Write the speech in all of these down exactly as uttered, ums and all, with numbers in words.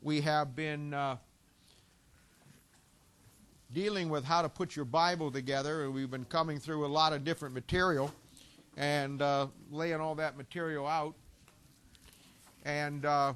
we have been uh, dealing with how to put your Bible together, and we've been coming through a lot of different material and uh, laying all that material out. And uh,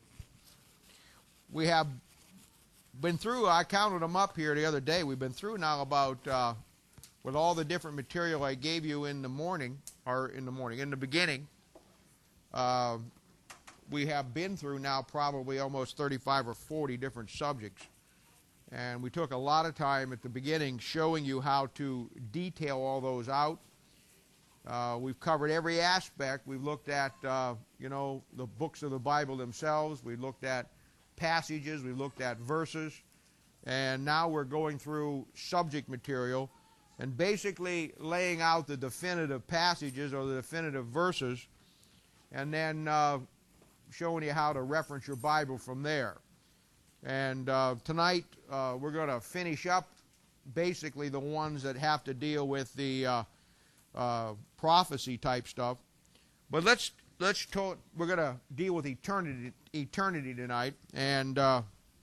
we have been through, I counted them up here the other day, we've been through now about, uh, with all the different material I gave you in the morning, or in the morning, in the beginning, uh, we have been through now probably almost thirty-five or forty different subjects. And we took a lot of time at the beginning showing you how to detail all those out. Uh, we've covered every aspect. We've looked at, uh, you know, the books of the Bible themselves. We looked at passages. We looked at verses. And now we're going through subject material and basically laying out the definitive passages or the definitive verses, and then uh, showing you how to reference your Bible from there. And uh, tonight uh, we're going to finish up basically the ones that have to deal with the uh, uh, prophecy type stuff. But let's let's talk, we're going to deal with eternity eternity tonight, and uh,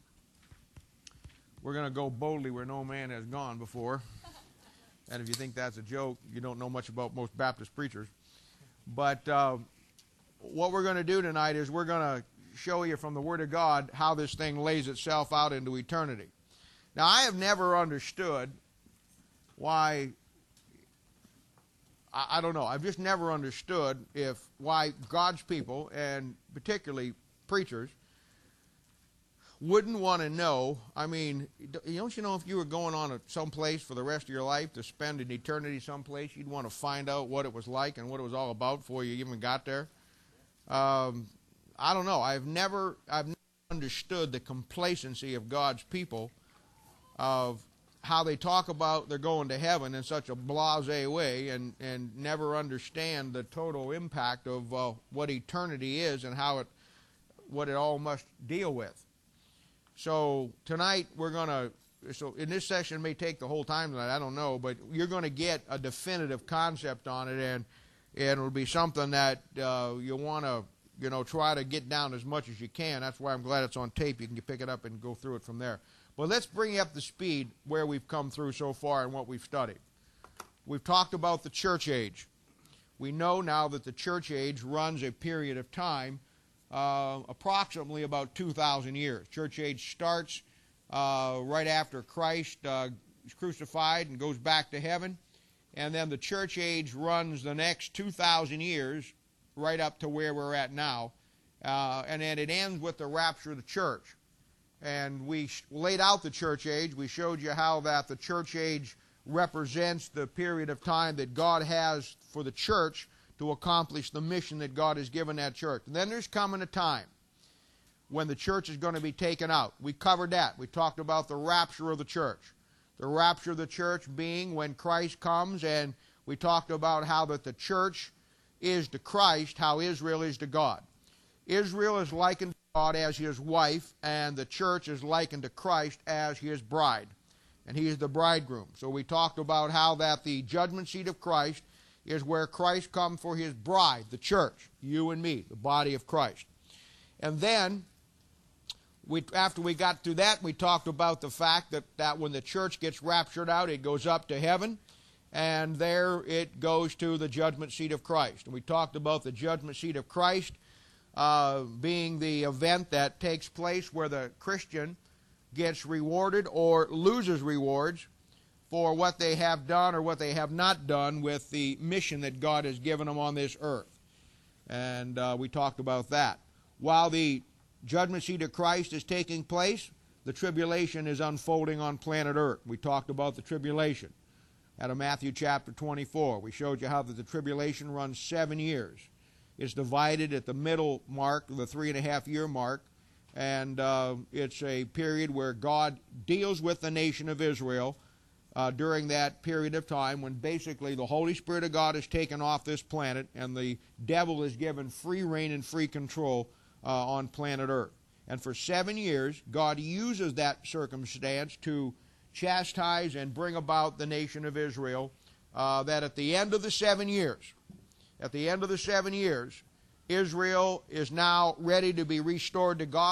we're going to go boldly where no man has gone before. And if you think that's a joke, you don't know much about most Baptist preachers. But uh, what we're going to do tonight is we're going to show you from the Word of God how this thing lays itself out into eternity. Now, I have never understood why, I, I don't know, I've just never understood if why God's people, and particularly preachers, wouldn't want to know. I mean, don't you know if you were going on a, someplace for the rest of your life to spend an eternity someplace, you'd want to find out what it was like and what it was all about before you even got there? Um, I don't know. I've never, I've never understood the complacency of God's people, of how they talk about they're going to heaven in such a blasé way, and, and never understand the total impact of uh, what eternity is and how it, what it all must deal with. So tonight we're going to, so in this session, it may take the whole time tonight, I don't know, but you're going to get a definitive concept on it, and, and it'll be something that uh, you'll want to, you know, try to get down as much as you can. That's why I'm glad it's on tape. You can pick it up and go through it from there. But let's bring you up to speed where we've come through so far and what we've studied. We've talked about the church age. We know now that the church age runs a period of time Uh, approximately about two thousand years. Church age starts uh, right after Christ uh, is crucified and goes back to heaven, and then the church age runs the next two thousand years right up to where we're at now, uh, and then it ends with the rapture of the church. And we laid out the church age. We showed you how that the church age represents the period of time that God has for the church to accomplish the mission that God has given that church. And then there's coming a time when the church is going to be taken out. We covered that. We talked about the rapture of the church. The rapture of the church being when Christ comes, and we talked about how that the church is to Christ, how Israel is to God. Israel is likened to God as his wife, and the church is likened to Christ as his bride. And he is the bridegroom. So we talked about how that the judgment seat of Christ is where Christ comes for his bride, the church, you and me, the body of Christ. And then, we, after we got through that, we talked about the fact that, that when the church gets raptured out, it goes up to heaven, and there it goes to the judgment seat of Christ. And we talked about the judgment seat of Christ uh, being the event that takes place where the Christian gets rewarded or loses rewards for what they have done or what they have not done with the mission that God has given them on this earth. And uh, we talked about that. While the judgment seat of Christ is taking place, the tribulation is unfolding on planet earth. We talked about the tribulation out of Matthew chapter twenty-four. We showed you how that the tribulation runs seven years. It's divided at the middle mark, the three and a half year mark, and uh, it's a period where God deals with the nation of Israel Uh, during that period of time, when basically the Holy Spirit of God is taken off this planet and the devil is given free reign and free control uh, on planet Earth. And for seven years, God uses that circumstance to chastise and bring about the nation of Israel, uh, that at the end of the seven years, at the end of the seven years, Israel is now ready to be restored to God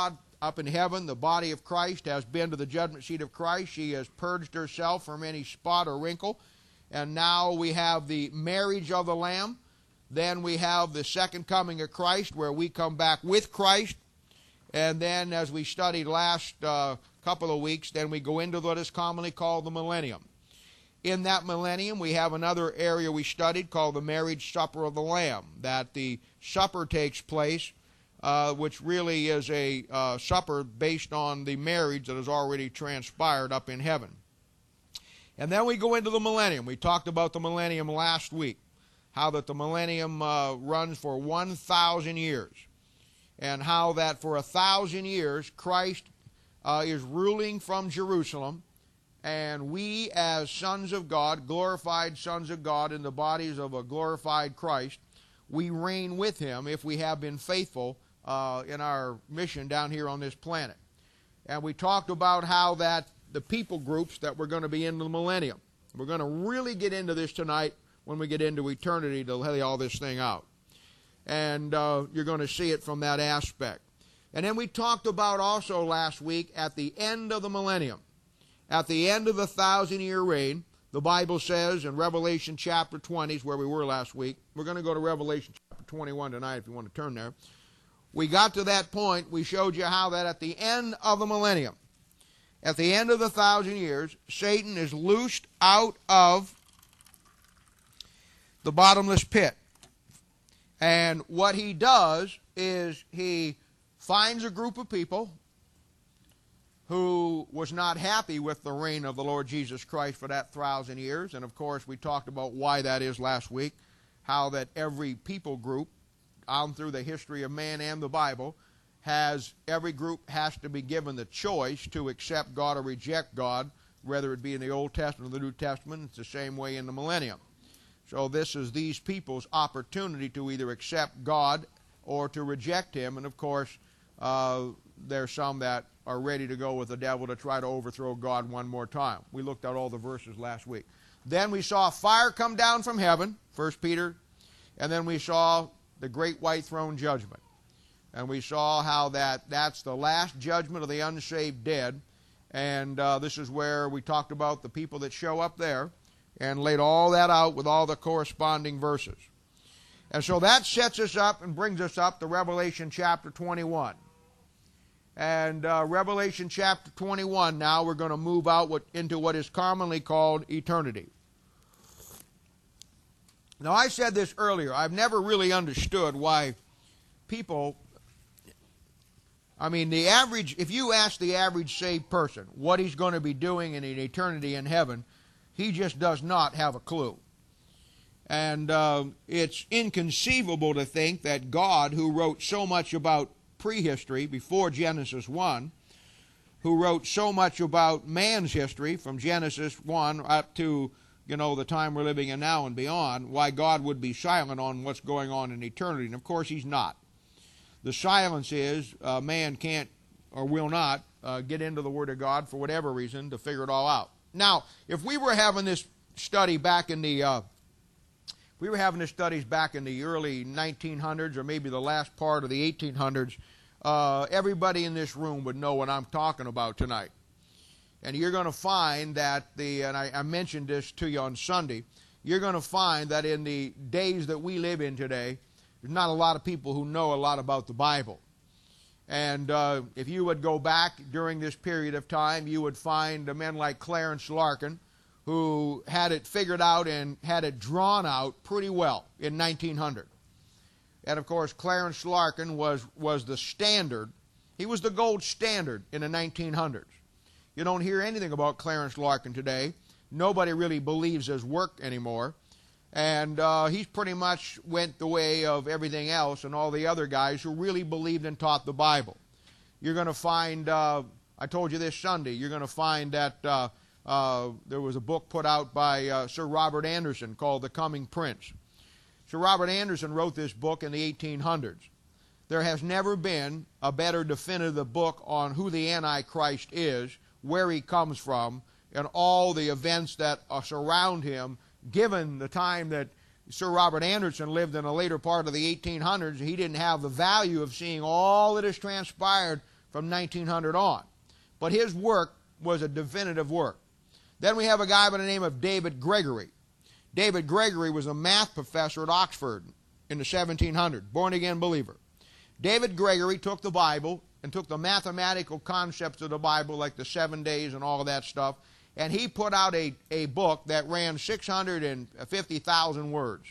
up in heaven, the body of Christ has been to the judgment seat of Christ. She has purged herself from any spot or wrinkle. And now we have the marriage of the Lamb. Then we have the second coming of Christ, where we come back with Christ. And then, as we studied last uh, couple of weeks, then we go into what is commonly called the millennium. In that millennium, we have another area we studied called the marriage supper of the Lamb, that the supper takes place, uh, which really is a uh, supper based on the marriage that has already transpired up in heaven. And then we go into the millennium. We talked about the millennium last week, how that the millennium uh, runs for one thousand years, and how that for a thousand years Christ uh, is ruling from Jerusalem, and we as sons of God, glorified sons of God in the bodies of a glorified Christ, we reign with him if we have been faithful uh, in our mission down here on this planet. And we talked about how that the people groups that we're going to be in the millennium. We're going to really get into this tonight when we get into eternity to lay all this thing out. And uh, you're going to see it from that aspect. And then we talked about also last week at the end of the millennium, at the end of the thousand-year reign, the Bible says in Revelation chapter twenty, is where we were last week. We're going to go to Revelation chapter twenty-one tonight if you want to turn there. We got to that point. We showed you how that at the end of the millennium, at the end of the thousand years, Satan is loosed out of the bottomless pit. And what he does is he finds a group of people who was not happy with the reign of the Lord Jesus Christ for that thousand years. And of course, we talked about why that is last week, how that every people group, on through the history of man and the Bible, has every group has to be given the choice to accept God or reject God, whether it be in the Old Testament or the New Testament. It's the same way in the millennium. So this is these people's opportunity to either accept God or to reject him. And of course, uh, there's some that are ready to go with the devil to try to overthrow God one more time. We looked at all the verses last week. Then we saw fire come down from heaven, First Peter, and then we saw the great white throne judgment. And we saw how that that's the last judgment of the unsaved dead. And uh, this is where we talked about the people that show up there and laid all that out with all the corresponding verses. And so that sets us up and brings us up to Revelation chapter twenty-one. And uh, Revelation chapter twenty-one, now we're going to move out what, into what is commonly called eternity. Now, I said this earlier. I've never really understood why people, I mean, the average, if you ask the average saved person what he's going to be doing in an eternity in heaven, he just does not have a clue. And uh, it's inconceivable to think that God, who wrote so much about prehistory before Genesis one, who wrote so much about man's history from Genesis one up to, you know, the time we're living in now and beyond, why God would be silent on what's going on in eternity. And of course he's not. The silence is uh, man can't or will not uh, get into the Word of God for whatever reason to figure it all out. Now, if we were having this study back in the, uh, we were having this studies back in the early nineteen hundreds or maybe the last part of the eighteen hundreds, uh, everybody in this room would know what I'm talking about tonight. And you're going to find that the, and I, I mentioned this to you on Sunday, you're going to find that in the days that we live in today, there's not a lot of people who know a lot about the Bible. And uh, if you would go back during this period of time, you would find men like Clarence Larkin, who had it figured out and had it drawn out pretty well in nineteen hundred. And of course, Clarence Larkin was, was the standard. He was the gold standard in the nineteen hundreds. You don't hear anything about Clarence Larkin today. Nobody really believes his work anymore. And uh, he's pretty much went the way of everything else and all the other guys who really believed and taught the Bible. You're going to find, uh, I told you this Sunday, you're going to find that uh, uh, there was a book put out by uh, Sir Robert Anderson called The Coming Prince. Sir Robert Anderson wrote this book in the eighteen hundreds. There has never been a better definitive book on who the Antichrist is, where he comes from, and all the events that uh, surround him. Given the time that Sir Robert Anderson lived in a later part of the eighteen hundreds, he didn't have the value of seeing all that has transpired from nineteen hundred on. But his work was a definitive work. Then we have a guy by the name of David Gregory. David Gregory was a math professor at Oxford in the seventeen hundreds, born-again believer. David Gregory took the Bible and took the mathematical concepts of the Bible, like the seven days and all of that stuff, and he put out a, a book that ran six hundred fifty thousand words.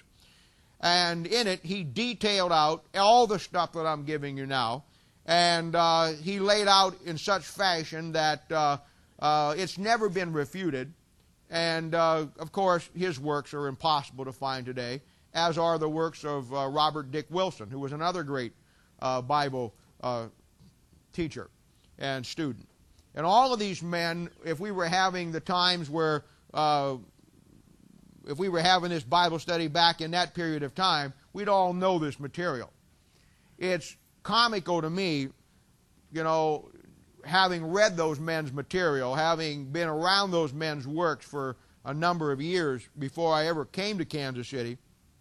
And in it, he detailed out all the stuff that I'm giving you now, and uh, he laid out in such fashion that uh, uh, it's never been refuted. And, uh, of course, his works are impossible to find today, as are the works of uh, Robert Dick Wilson, who was another great uh, Bible uh, teacher and student. And all of these men, if we were having the times where, uh, if we were having this Bible study back in that period of time, we'd all know this material. It's comical to me, you know, having read those men's material, having been around those men's works for a number of years before I ever came to Kansas City,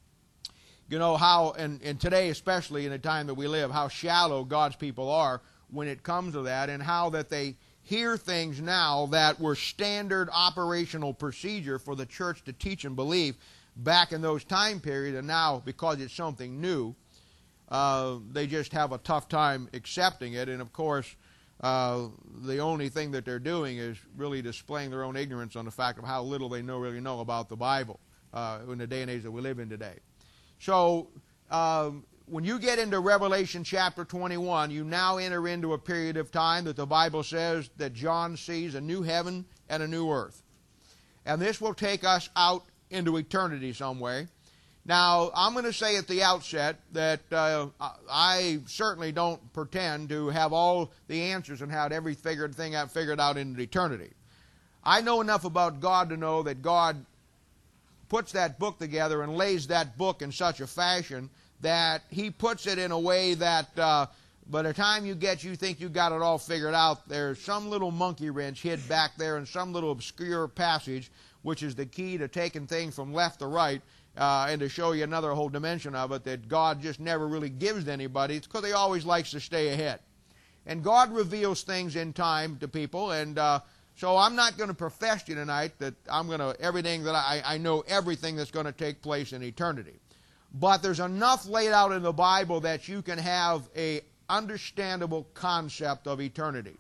you know how, and, and today especially in the time that we live, how shallow God's people are when it comes to that, and how that they hear things now that were standard operational procedure for the church to teach and believe back in those time periods, and now, because it's something new, uh, they just have a tough time accepting it. And of course, uh, the only thing that they're doing is really displaying their own ignorance on the fact of how little they know really know about the Bible uh, in the day and age that we live in today. So um, when you get into Revelation chapter twenty-one, you now enter into a period of time that the Bible says that John sees a new heaven and a new earth. And this will take us out into eternity some way. Now, I'm going to say at the outset that uh, I certainly don't pretend to have all the answers and have every figured thing I've figured out into eternity. I know enough about God to know that God puts that book together and lays that book in such a fashion that he puts it in a way that uh, by the time you get, you think you got it all figured out, there's some little monkey wrench hid back there in some little obscure passage, which is the key to taking things from left to right, uh, and to show you another whole dimension of it that God just never really gives to anybody. It's because he always likes to stay ahead. And God reveals things in time to people, and uh, so I'm not going to profess to you tonight that I'm going to, everything that I, I know everything that's going to take place in eternity. But there's enough laid out in the Bible that you can have a understandable concept of eternity.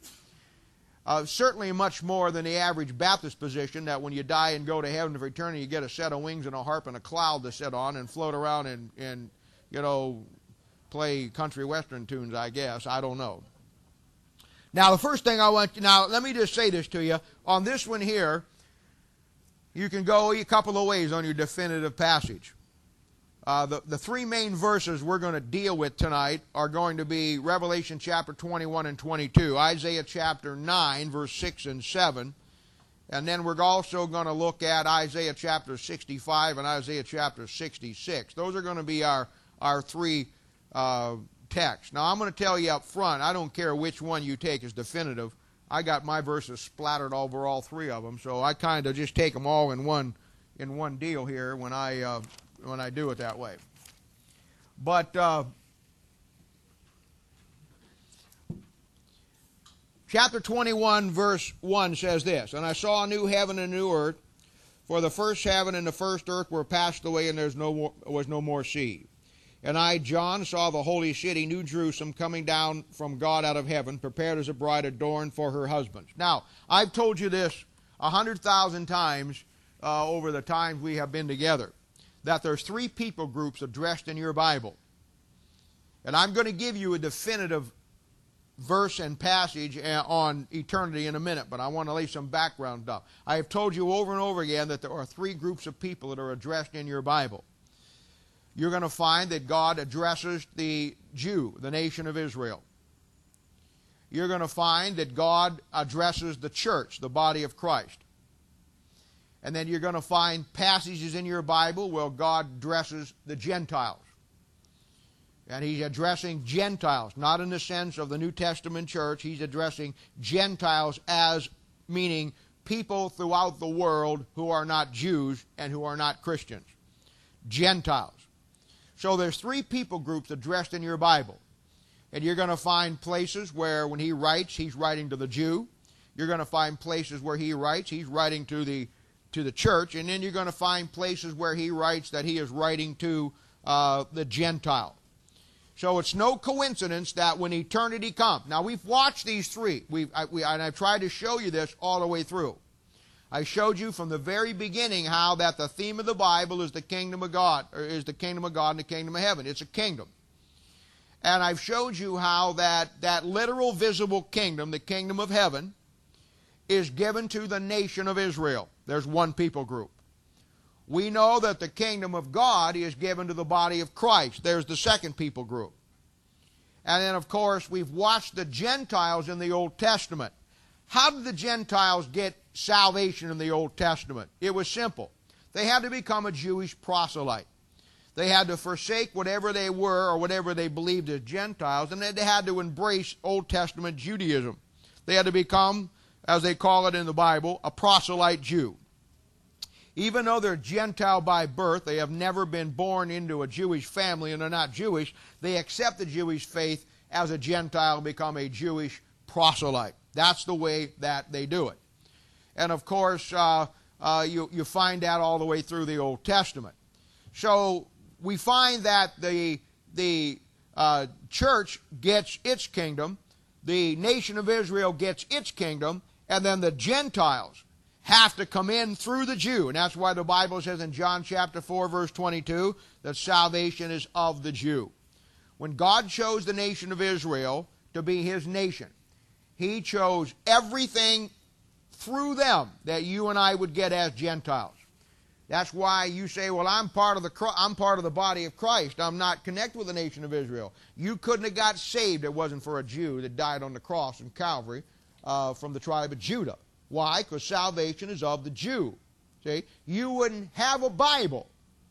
Uh, certainly much more than the average Baptist position that when you die and go to heaven for eternity, you get a set of wings and a harp and a cloud to sit on and float around and, and you know, play country western tunes, I guess. I don't know. Now, the first thing I want to, now, let me just say this to you. On this one here, you can go a couple of ways on your definitive passage. Uh, the, the three main verses we're going to deal with tonight are going to be Revelation chapter twenty-one and twenty-two, Isaiah chapter nine, verse six and seven, and then we're also going to look at Isaiah chapter sixty-five and Isaiah chapter sixty-six. Those are going to be our, our three uh, texts. Now, I'm going to tell you up front, I don't care which one you take as definitive. I got my verses splattered over all three of them, so I kind of just take them all in one, in one deal here when I... Uh, when I do it that way. But uh, chapter twenty-one verse one says this, "And I saw a new heaven and a new earth, for the first heaven and the first earth were passed away, and there no more, was no more sea. And I, John, saw the holy city, New Jerusalem, coming down from God out of heaven, prepared as a bride adorned for her husband." Now, I've told you this a hundred thousand times uh, over the times we have been together, that there's three people groups addressed in your Bible. And I'm going to give you a definitive verse and passage on eternity in a minute, but I want to lay some background stuff. I have told you over and over again that there are three groups of people that are addressed in your Bible. You're going to find that God addresses the Jew, the nation of Israel. You're going to find that God addresses the church, the body of Christ. And then you're going to find passages in your Bible where God addresses the Gentiles. And he's addressing Gentiles, not in the sense of the New Testament church. He's addressing Gentiles as meaning people throughout the world who are not Jews and who are not Christians. Gentiles. So there's three people groups addressed in your Bible. And you're going to find places where when he writes, he's writing to the Jew. You're going to find places where he writes, he's writing to the to the church. And then you're going to find places where he writes that he is writing to uh, the Gentile. So it's no coincidence that when eternity comes. Now, we've watched these three. We've, I, we, and I've tried to show you this all the way through. I showed you from the very beginning how that the theme of the Bible is the kingdom of God, or is the kingdom of God and the kingdom of heaven. It's a kingdom. And I've showed you how that, that literal visible kingdom, the kingdom of heaven, is given to the nation of Israel. There's one people group. We know that the kingdom of God is given to the body of Christ. There's the second people group. And then, of course, we've watched the Gentiles in the Old Testament. How did the Gentiles get salvation in the Old Testament? It was simple. They had to become a Jewish proselyte. They had to forsake whatever they were or whatever they believed as Gentiles, and then they had to embrace Old Testament Judaism. They had to become, as they call it in the Bible, a proselyte Jew. Even though they're Gentile by birth, they have never been born into a Jewish family and they're not Jewish, they accept the Jewish faith as a Gentile and become a Jewish proselyte. That's the way that they do it. And of course, uh, uh, you, you find that all the way through the Old Testament. So we find that the, the uh, church gets its kingdom, the nation of Israel gets its kingdom, and then the Gentiles have to come in through the Jew. And that's why the Bible says in John chapter four, verse twenty-two, that salvation is of the Jew. When God chose the nation of Israel to be his nation, he chose everything through them that you and I would get as Gentiles. That's why you say, well, I'm part of the I'm part of the body of Christ. I'm not connected with the nation of Israel. You couldn't have got saved if it wasn't for a Jew that died on the cross in Calvary uh, from the tribe of Judah. Why? Because salvation is of the Jew. See? You wouldn't have a Bible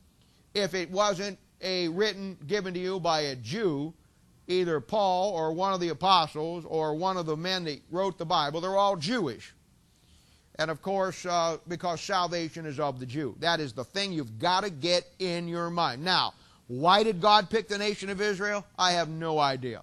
if it wasn't a written, given to you by a Jew, either Paul or one of the apostles or one of the men that wrote the Bible. They're all Jewish. And of course, uh, because salvation is of the Jew. That is the thing you've got to get in your mind. Now, why did God pick the nation of Israel? I have no idea.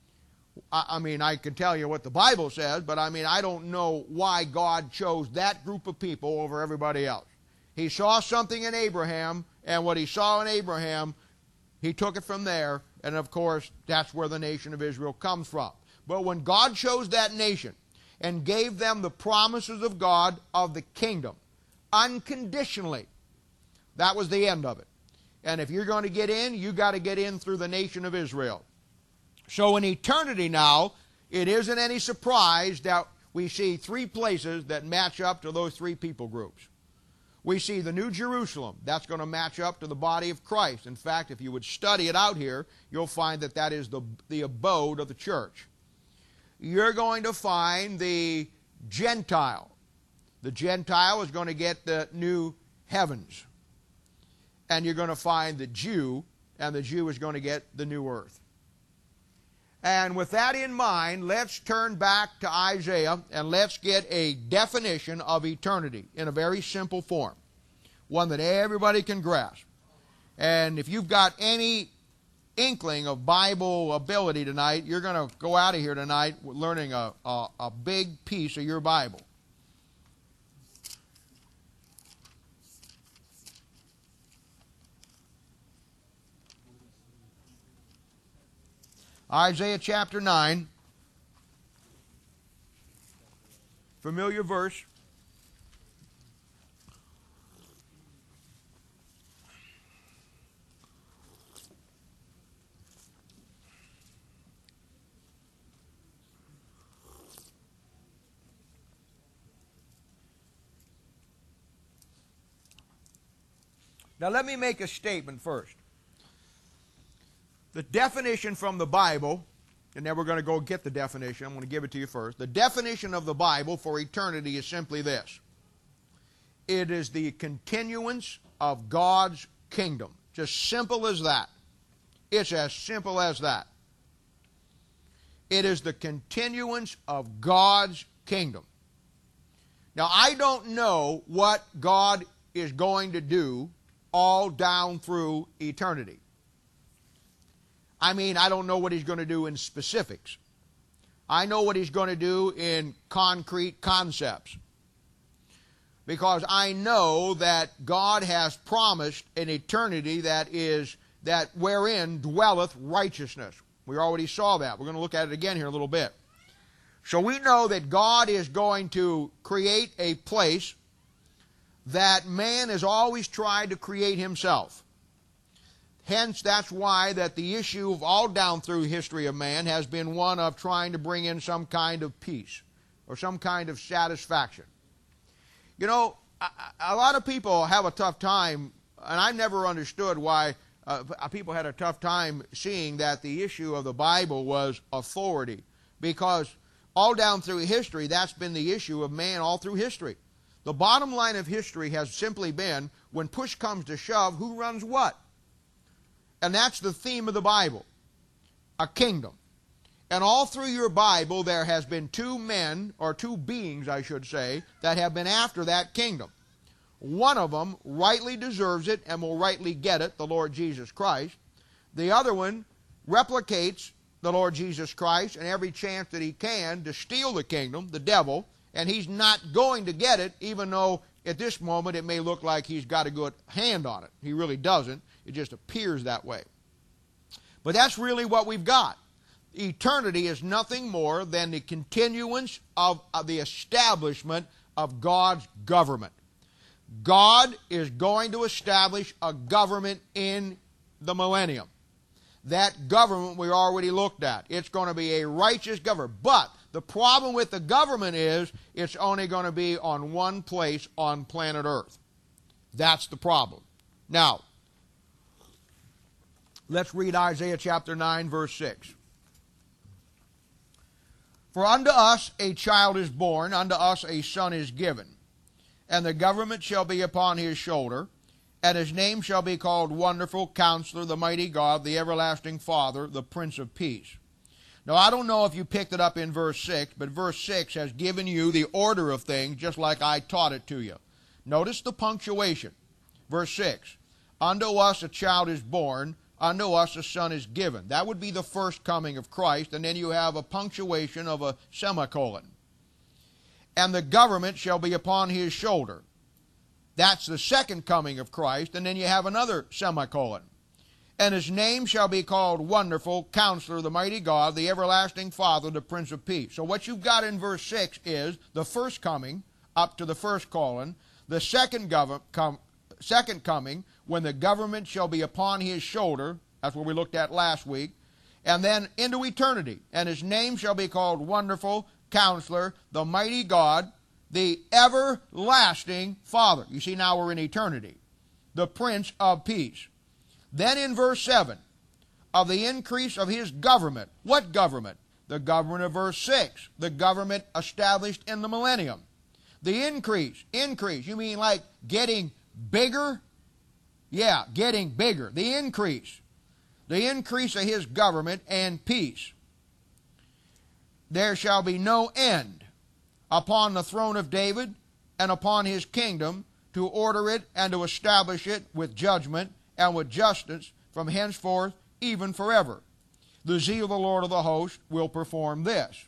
I mean, I can tell you what the Bible says, but I mean, I don't know why God chose that group of people over everybody else. He saw something in Abraham, and what he saw in Abraham, he took it from there, and of course, that's where the nation of Israel comes from. But when God chose that nation and gave them the promises of God of the kingdom, unconditionally, that was the end of it. And if you're going to get in, you got to get in through the nation of Israel. So in eternity now, it isn't any surprise that we see three places that match up to those three people groups. We see the New Jerusalem. That's going to match up to the body of Christ. In fact, if you would study it out here, you'll find that that is the, the abode of the church. You're going to find the Gentile. The Gentile is going to get the new heavens. And you're going to find the Jew, and the Jew is going to get the new earth. And with that in mind, let's turn back to Isaiah and let's get a definition of eternity in a very simple form, one that everybody can grasp. And if you've got any inkling of Bible ability tonight, you're going to go out of here tonight learning a, a, a big piece of your Bible. Isaiah chapter nine, familiar verse. Now let me make a statement first. The definition from the Bible, and then we're going to go get the definition. I'm going to give it to you first. The definition of the Bible for eternity is simply this. It is the continuance of God's kingdom. Just simple as that. It's as simple as that. It is the continuance of God's kingdom. Now, I don't know what God is going to do all down through eternity. I mean, I don't know what he's going to do in specifics. I know what he's going to do in concrete concepts. Because I know that God has promised an eternity that is, that wherein dwelleth righteousness. We already saw that. We're going to look at it again here in a little bit. So we know that God is going to create a place that man has always tried to create himself. Hence, that's why that the issue of all down through history of man has been one of trying to bring in some kind of peace or some kind of satisfaction. You know, a, a lot of people have a tough time, and I never understood why uh, people had a tough time seeing that the issue of the Bible was authority. Because all down through history, that's been the issue of man all through history. The bottom line of history has simply been, when push comes to shove, who runs what? And that's the theme of the Bible, a kingdom. And all through your Bible there has been two men, or two beings I should say, that have been after that kingdom. One of them rightly deserves it and will rightly get it, the Lord Jesus Christ. The other one replicates the Lord Jesus Christ and every chance that he can to steal the kingdom, the devil, and he's not going to get it, even though at this moment it may look like he's got a good hand on it. He really doesn't. It just appears that way. But that's really what we've got. Eternity is nothing more than the continuance of, of the establishment of God's government. God is going to establish a government in the millennium. That government we already looked at. It's going to be a righteous government. But the problem with the government is it's only going to be on one place on planet Earth. That's the problem. Now, let's read Isaiah chapter nine, verse six. For unto us a child is born, unto us a son is given, and the government shall be upon his shoulder, and his name shall be called Wonderful, Counselor, the Mighty God, the Everlasting Father, the Prince of Peace. Now, I don't know if you picked it up in verse six, but verse six has given you the order of things just like I taught it to you. Notice the punctuation. Verse six, unto us a child is born, unto us a son is given. That would be the first coming of Christ, and then you have a punctuation of a semicolon. And the government shall be upon his shoulder. That's the second coming of Christ, and then you have another semicolon. And his name shall be called Wonderful, Counselor, the Mighty God, the Everlasting Father, the Prince of Peace. So what you've got in verse six is the first coming, up to the first colon, the second, gov- com- second coming, when the government shall be upon his shoulder, that's what we looked at last week, and then into eternity. And his name shall be called Wonderful, Counselor, the Mighty God, the Everlasting Father. You see, now we're in eternity. The Prince of Peace. Then in verse seven, of the increase of his government. What government? The government of verse six. The government established in the millennium. The increase. Increase. You mean like getting bigger? Yeah, getting bigger. The increase. The increase of his government and peace. There shall be no end upon the throne of David and upon his kingdom, to order it and to establish it with judgment and with justice from henceforth even forever. The zeal of the Lord of the host will perform this.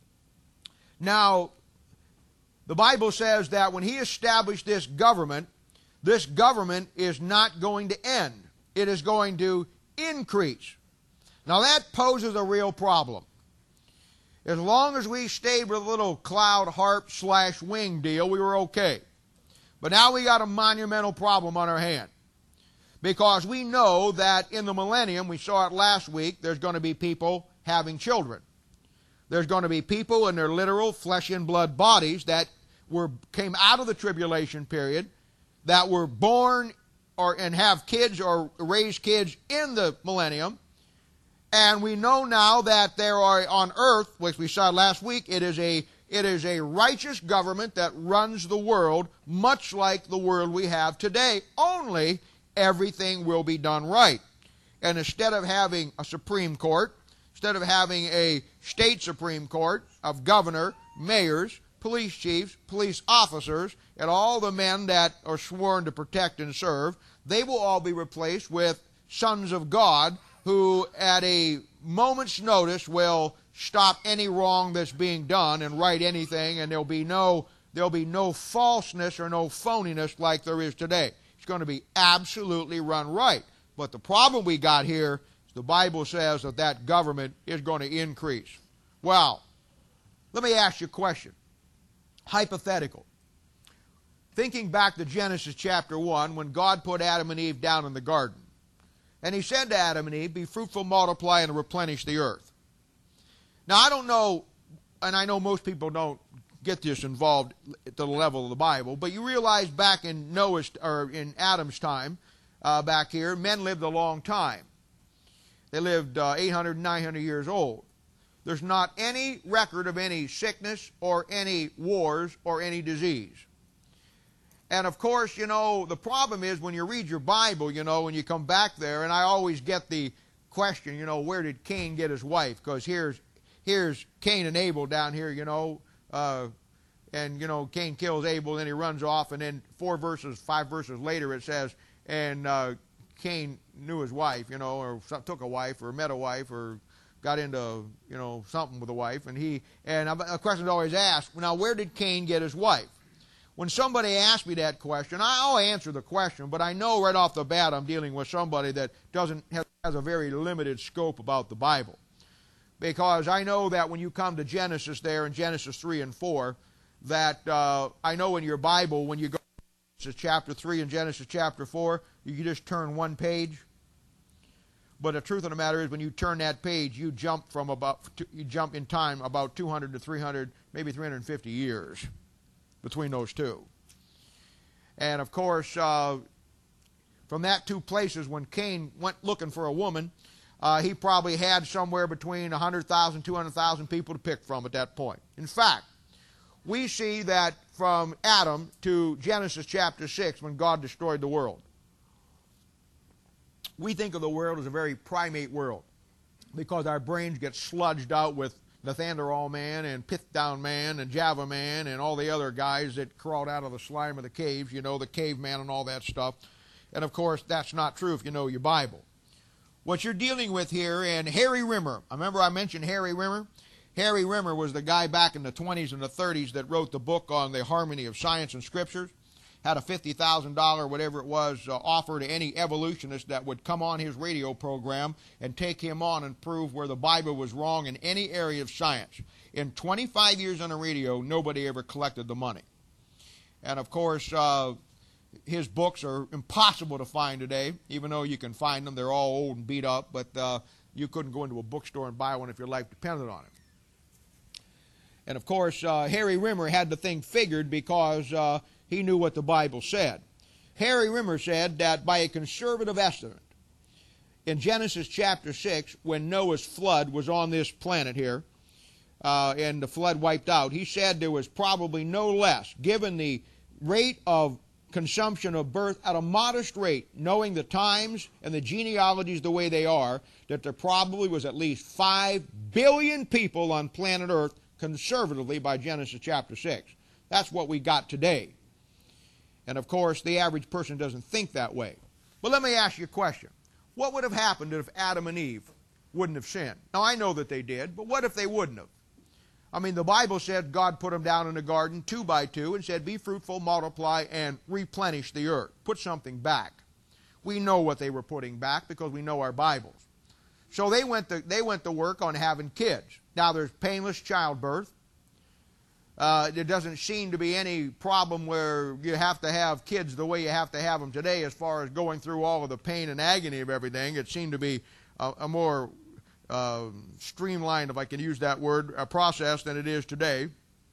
Now, the Bible says that when he established this government, this government is not going to end. It is going to increase. Now that poses a real problem. As long as we stayed with a little cloud harp slash wing deal, we were okay. But now we got a monumental problem on our hand. Because we know that in the millennium, we saw it last week, there's going to be people having children. There's going to be people in their literal flesh and blood bodies that were came out of the tribulation period, that were born or and have kids or raise kids in the millennium. And we know now that there are on earth, which we saw last week, it is a it is a righteous government that runs the world, much like the world we have today. Only everything will be done right. And instead of having a Supreme Court, instead of having a state Supreme Court of governor, mayors, police chiefs, police officers, and all the men that are sworn to protect and serve, they will all be replaced with sons of God who at a moment's notice will stop any wrong that's being done and right anything, and there'll be no there'll be no falseness or no phoniness like there is today. It's going to be absolutely run right. But the problem we got here is the Bible says that that government is going to increase. Well, let me ask you a question. Hypothetical. Thinking back to Genesis chapter one, when God put Adam and Eve down in the garden. And he said to Adam and Eve, be fruitful, multiply, and replenish the earth. Now, I don't know, and I know most people don't get this involved at the level of the Bible, but you realize back in Noah's, or in Adam's time, uh, back here, men lived a long time. They lived uh, eight hundred, nine hundred years old. There's not any record of any sickness or any wars or any disease. And of course, you know, the problem is when you read your Bible, you know, when you come back there, and I always get the question, you know, where did Cain get his wife? Because here's, here's Cain and Abel down here, you know, uh, and, you know, Cain kills Abel, and he runs off, and then four verses, five verses later it says, and uh, Cain knew his wife, you know, or took a wife, or met a wife, or got into, you know, something with a wife, and he, and a question is always asked, now where did Cain get his wife? When somebody asks me that question, I'll answer the question, but I know right off the bat I'm dealing with somebody that doesn't have, has a very limited scope about the Bible. Because I know that when you come to Genesis there in Genesis three and four, that uh, I know in your Bible when you go to Genesis chapter three and Genesis chapter four, you can just turn one page. But the truth of the matter is when you turn that page, you jump from about, you jump in time about two hundred to three hundred, maybe three hundred fifty years. Between those two. And of course, uh, from that two places, when Cain went looking for a woman, uh, he probably had somewhere between one hundred thousand, two hundred thousand people to pick from at that point. In fact, we see that from Adam to Genesis chapter six, when God destroyed the world. We think of the world as a very primate world because our brains get sludged out with Neanderthal man and Pithdown man and Java man and all the other guys that crawled out of the slime of the caves, you know, the caveman and all that stuff. And of course, that's not true if you know your Bible. What you're dealing with here, and Harry Rimmer, I remember I mentioned Harry Rimmer? Harry Rimmer was the guy back in the twenties and the thirties that wrote the book on the harmony of science and scriptures. Had a fifty thousand dollars, whatever it was, uh, offer to any evolutionist that would come on his radio program and take him on and prove where the Bible was wrong in any area of science. In twenty-five years on the radio, nobody ever collected the money. And of course, uh, his books are impossible to find today, even though you can find them. They're all old and beat up, but uh, you couldn't go into a bookstore and buy one if your life depended on it. And of course, uh, Harry Rimmer had the thing figured because uh, he knew what the Bible said. Harry Rimmer said that by a conservative estimate, in Genesis chapter six, when Noah's flood was on this planet here, uh, and the flood wiped out, he said there was probably no less, given the rate of consumption of birth at a modest rate, knowing the times and the genealogies the way they are, that there probably was at least five billion people on planet Earth conservatively by Genesis chapter six. That's what we got today. And of course, the average person doesn't think that way. But let me ask you a question. What would have happened if Adam and Eve wouldn't have sinned? Now, I know that they did, but what if they wouldn't have? I mean, the Bible said God put them down in the garden two by two and said, be fruitful, multiply, and replenish the earth. Put something back. We know what they were putting back because we know our Bibles. So they went to, they went to work on having kids. Now, there's painless childbirth. Uh, there doesn't seem to be any problem where you have to have kids the way you have to have them today as far as going through all of the pain and agony of everything. It seemed to be a, a more uh, streamlined, if I can use that word, a process than it is today.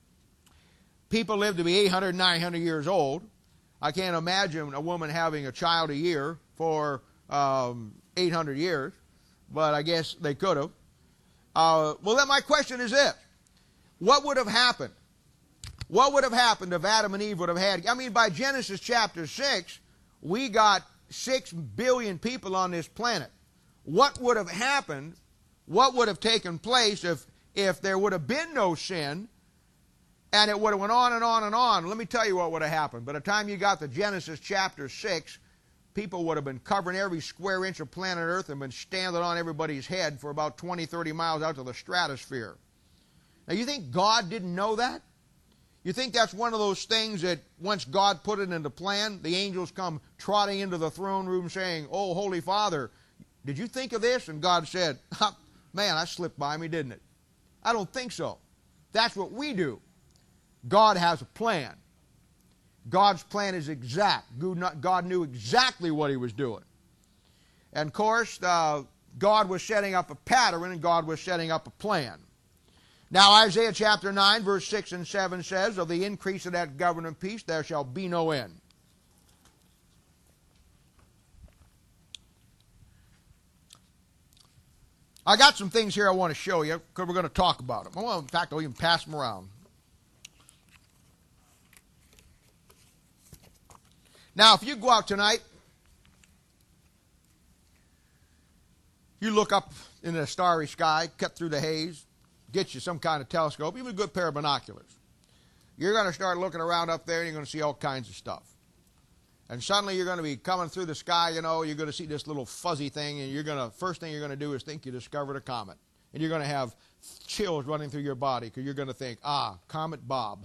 People live to be eight hundred, nine hundred years old. I can't imagine a woman having a child a year for um, eight hundred years, but I guess they could have. Uh, well, then my question is this. What would have happened? What would have happened if Adam and Eve would have had, I mean, by Genesis chapter six, we got six billion people on this planet. What would have happened, what would have taken place if, if there would have been no sin, and it would have went on and on and on? Let me tell you what would have happened. By the time you got to Genesis chapter six, people would have been covering every square inch of planet Earth and been standing on everybody's head for about twenty, thirty miles out to the stratosphere. Now, you think God didn't know that? You think that's one of those things that once God put it into plan, the angels come trotting into the throne room saying, "Oh, Holy Father, did you think of this?" And God said, "Man, that slipped by me, didn't it?" I don't think so. That's what we do. God has a plan. God's plan is exact. God knew exactly what he was doing. And of course, uh, God was setting up a pattern and God was setting up a plan. Now Isaiah chapter nine verse six and seven says, "Of the increase of that government peace there shall be no end." I got some things here I want to show you because we're going to talk about them. Well, in fact, I'll even pass them around. Now, if you go out tonight, you look up in the starry sky, cut through the haze, get you some kind of telescope, even a good pair of binoculars. You're going to start looking around up there and you're going to see all kinds of stuff. And suddenly you're going to be coming through the sky, you know, you're going to see this little fuzzy thing, and you're going to, first thing you're going to do is think you discovered a comet. And you're going to have chills running through your body because you're going to think, ah, Comet Bob.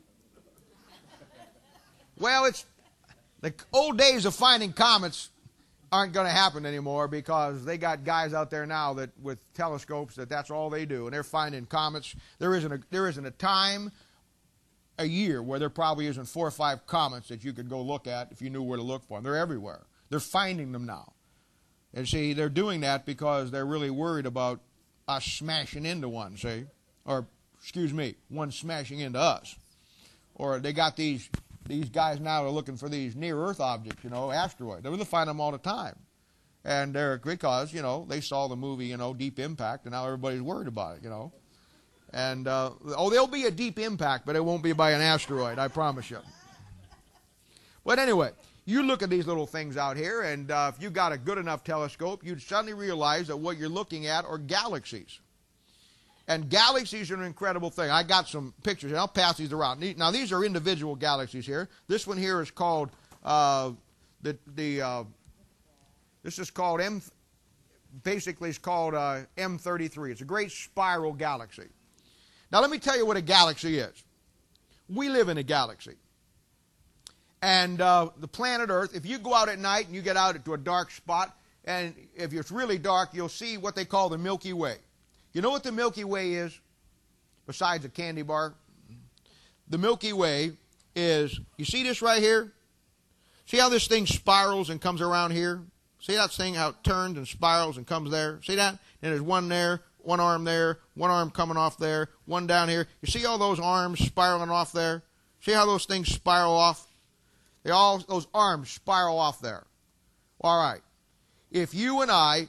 Well, it's, the old days of finding comets aren't going to happen anymore because they got guys out there now that with telescopes that that's all they do, and they're finding comets. There isn't a, there isn't a time a year where there probably isn't four or five comets that you could go look at if you knew where to look for them. They're everywhere. They're finding them now. And see, they're doing that because they're really worried about us smashing into one, see? Or, excuse me, one smashing into us. Or they got these these guys now are looking for these near-Earth objects, you know, asteroids. They're going to find them all the time. And they're, because, you know, they saw the movie, you know, Deep Impact, and now everybody's worried about it, you know. And, uh, oh, there'll be a deep impact, but it won't be by an asteroid, I promise you. But anyway, you look at these little things out here, and uh, if you got a good enough telescope, you'd suddenly realize that what you're looking at are galaxies. And galaxies are an incredible thing. I got some pictures, and I'll pass these around. Now, these are individual galaxies here. This one here is called, uh, the, the, uh, this is called M, basically it's called uh, M thirty-three. It's a great spiral galaxy. Now, let me tell you what a galaxy is. We live in a galaxy. And uh, the planet Earth, if you go out at night and you get out to a dark spot, and if it's really dark, you'll see what they call the Milky Way. You know what the Milky Way is, besides a candy bar? The Milky Way is, you see this right here? See how this thing spirals and comes around here? See that thing, how it turns and spirals and comes there? See that? And there's one there, one arm there, one arm coming off there, one down here. You see all those arms spiraling off there? See how those things spiral off? They all, those arms spiral off there. All right. If you and I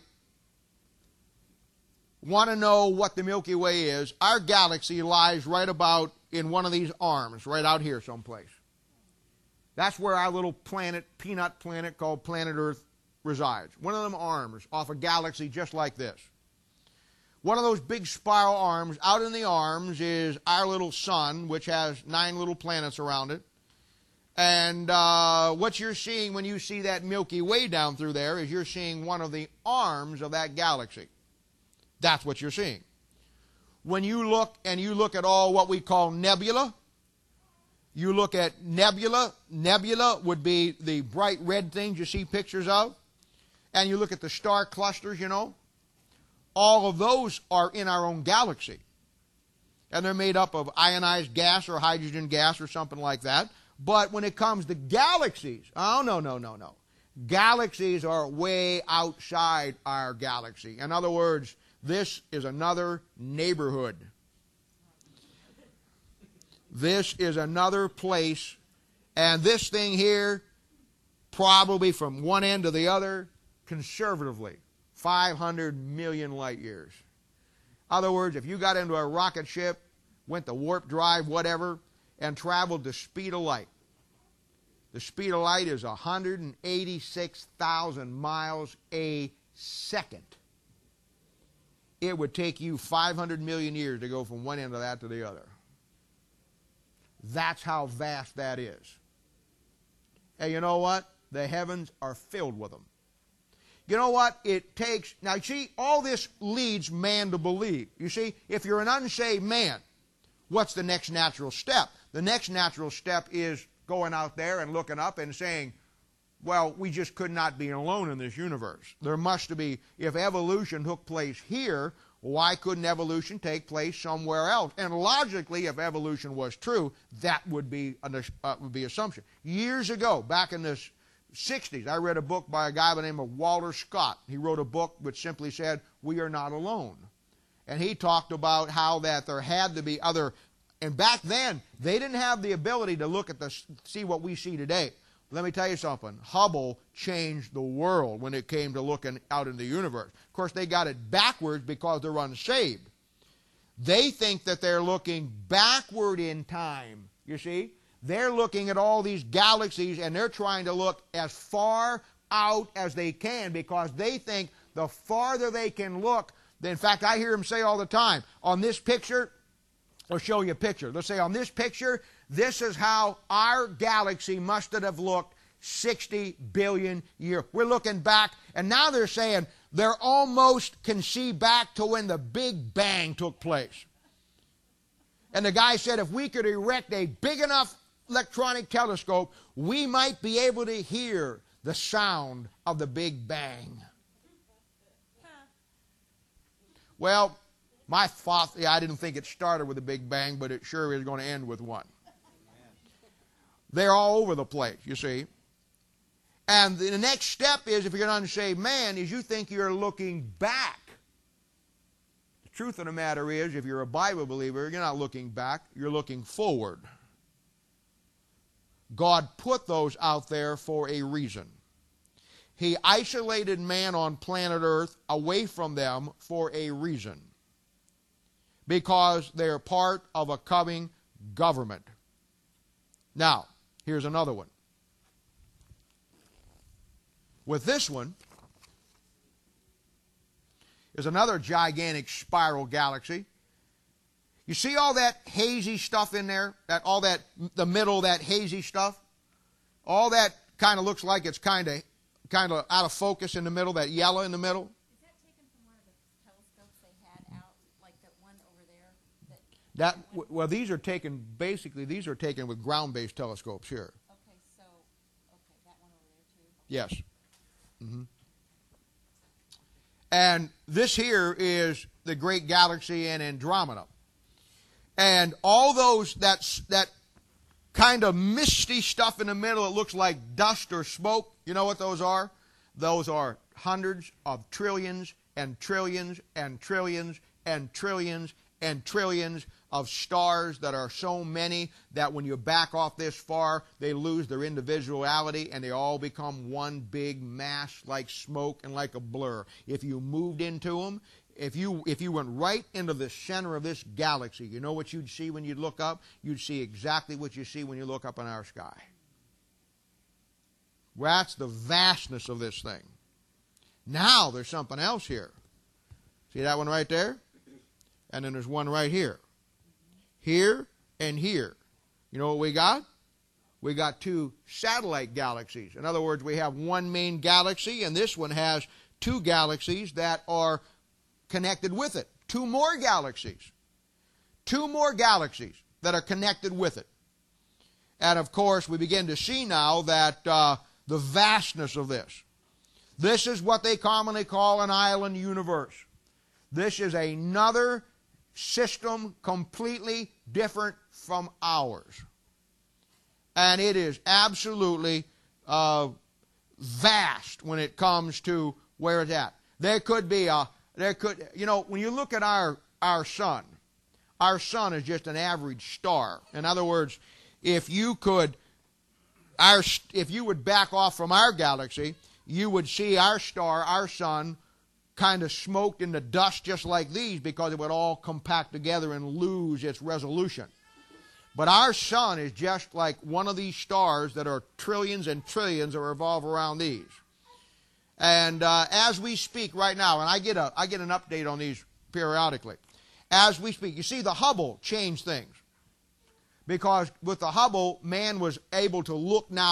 want to know what the Milky Way is, our galaxy lies right about in one of these arms, right out here someplace. That's where our little planet, peanut planet called planet Earth, resides. One of them arms off a galaxy just like this. One of those big spiral arms, out in the arms is our little sun, which has nine little planets around it. And uh, what you're seeing when you see that Milky Way down through there is you're seeing one of the arms of that galaxy. That's what you're seeing. When you look and you look at all what we call nebula, you look at nebula. Nebula would be the bright red things you see pictures of. And you look at the star clusters, you know. All of those are in our own galaxy. And they're made up of ionized gas or hydrogen gas or something like that. But when it comes to galaxies, oh, no, no, no, no. Galaxies are way outside our galaxy. In other words, this is another neighborhood. This is another place. And this thing here, probably from one end to the other, conservatively, five hundred million light years. In other words, if you got into a rocket ship, went to warp drive, whatever, and traveled the speed of light. The speed of light is one hundred eighty-six thousand miles a second. It would take you five hundred million years to go from one end of that to the other. That's how vast that is. And you know what? The heavens are filled with them. You know what? It takes, now you see, all this leads man to believe. You see, if you're an unsaved man, what's the next natural step? The next natural step is going out there and looking up and saying, well, we just could not be alone in this universe. There must be, if evolution took place here, why couldn't evolution take place somewhere else? And logically, if evolution was true, that would be an uh, would be assumption. Years ago, back in the sixties, I read a book by a guy by the name of Walter Scott. He wrote a book which simply said, "We are not alone." And he talked about how that there had to be other, and back then, they didn't have the ability to look at the, see what we see today. Let me tell you something. Hubble changed the world when it came to looking out in the universe. Of course, they got it backwards because they're unsaved. They think that they're looking backward in time, you see. They're looking at all these galaxies, and they're trying to look as far out as they can because they think the farther they can look, in fact, I hear them say all the time, on this picture, I'll show you a picture. Let's say on this picture, this is how our galaxy must have looked sixty billion years. We're looking back, and now they're saying they're almost can see back to when the Big Bang took place. And the guy said if we could erect a big enough electronic telescope, we might be able to hear the sound of the Big Bang. Well, my thought, yeah, I didn't think it started with a Big Bang, but it sure is going to end with one. They're all over the place, you see. And the next step is, if you're an unsaved man, is you think you're looking back. The truth of the matter is, if you're a Bible believer, you're not looking back, you're looking forward. God put those out there for a reason. He isolated man on planet Earth away from them for a reason. Because they're part of a coming government. Now, here's another one. With this one is another gigantic spiral galaxy. You see all that hazy stuff in there? That all that, the middle, that hazy stuff? All that kind of looks like it's kind of kind of out of focus in the middle, that yellow in the middle. Is that taken from one of the telescopes they had out, like that one over there? That, that well, these are taken, basically, these are taken with ground-based telescopes here. Okay, so, okay, that one over there too? Yes. Mm-hmm. And this here is the great galaxy in Andromeda. And all those, that's, that kind of misty stuff in the middle, it looks like dust or smoke. You know what those are? Those are hundreds of trillions and trillions and trillions and trillions and trillions of stars that are so many that when you back off this far, they lose their individuality and they all become one big mass like smoke and like a blur. If you moved into them, if you, if you went right into the center of this galaxy, you know what you'd see when you look up? You'd see exactly what you see when you look up in our sky. Well, that's the vastness of this thing. Now there's something else here. See that one right there? And then there's one right here. Here and here. You know what we got? We got two satellite galaxies. In other words, we have one main galaxy, and this one has two galaxies that are connected with it. Two more galaxies. Two more galaxies that are connected with it. And of course, we begin to see now that uh, the vastness of this. This is what they commonly call an island universe. This is another system completely different from ours. And it is absolutely uh, vast when it comes to where it's at. There could be a, there could, you know, when you look at our, our sun, our sun is just an average star. In other words, if you could, our, if you would back off from our galaxy, you would see our star, our sun, kind of smoked in the dust just like these because it would all compact together and lose its resolution. But our sun is just like one of these stars that are trillions and trillions that revolve around these. And uh, as we speak right now, and I get a I get an update on these periodically, as we speak, you see the Hubble changed things. Because with the Hubble, man was able to look now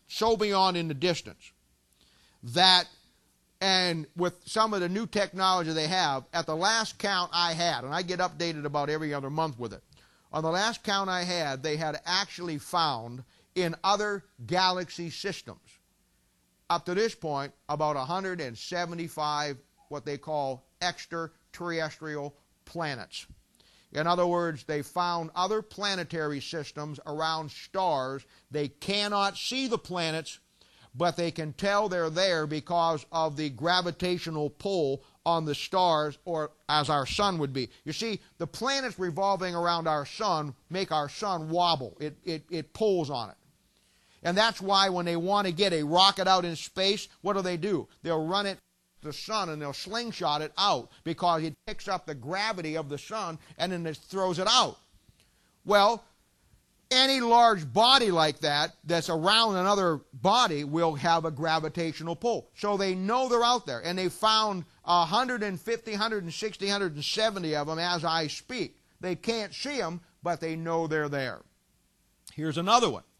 so beyond in the distance that, and with some of the new technology they have, at the last count I had, and I get updated about every other month with it, on the last count I had, they had actually found in other galaxy systems, up to this point, about one hundred seventy-five what they call extraterrestrial planets. In other words, they found other planetary systems around stars. They cannot see the planets, but they can tell they're there because of the gravitational pull on the stars, or as our sun would be. You see, the planets revolving around our sun make our sun wobble. It, it, it pulls on it. And that's why when they want to get a rocket out in space, what do they do? They'll run it to the sun and they'll slingshot it out because it picks up the gravity of the sun and then it throws it out. Well, any large body like that that's around another body will have a gravitational pull. So they know they're out there. And they found one hundred fifty, one hundred sixty, one hundred seventy of them as I speak. They can't see them, but they know they're there. Here's another one.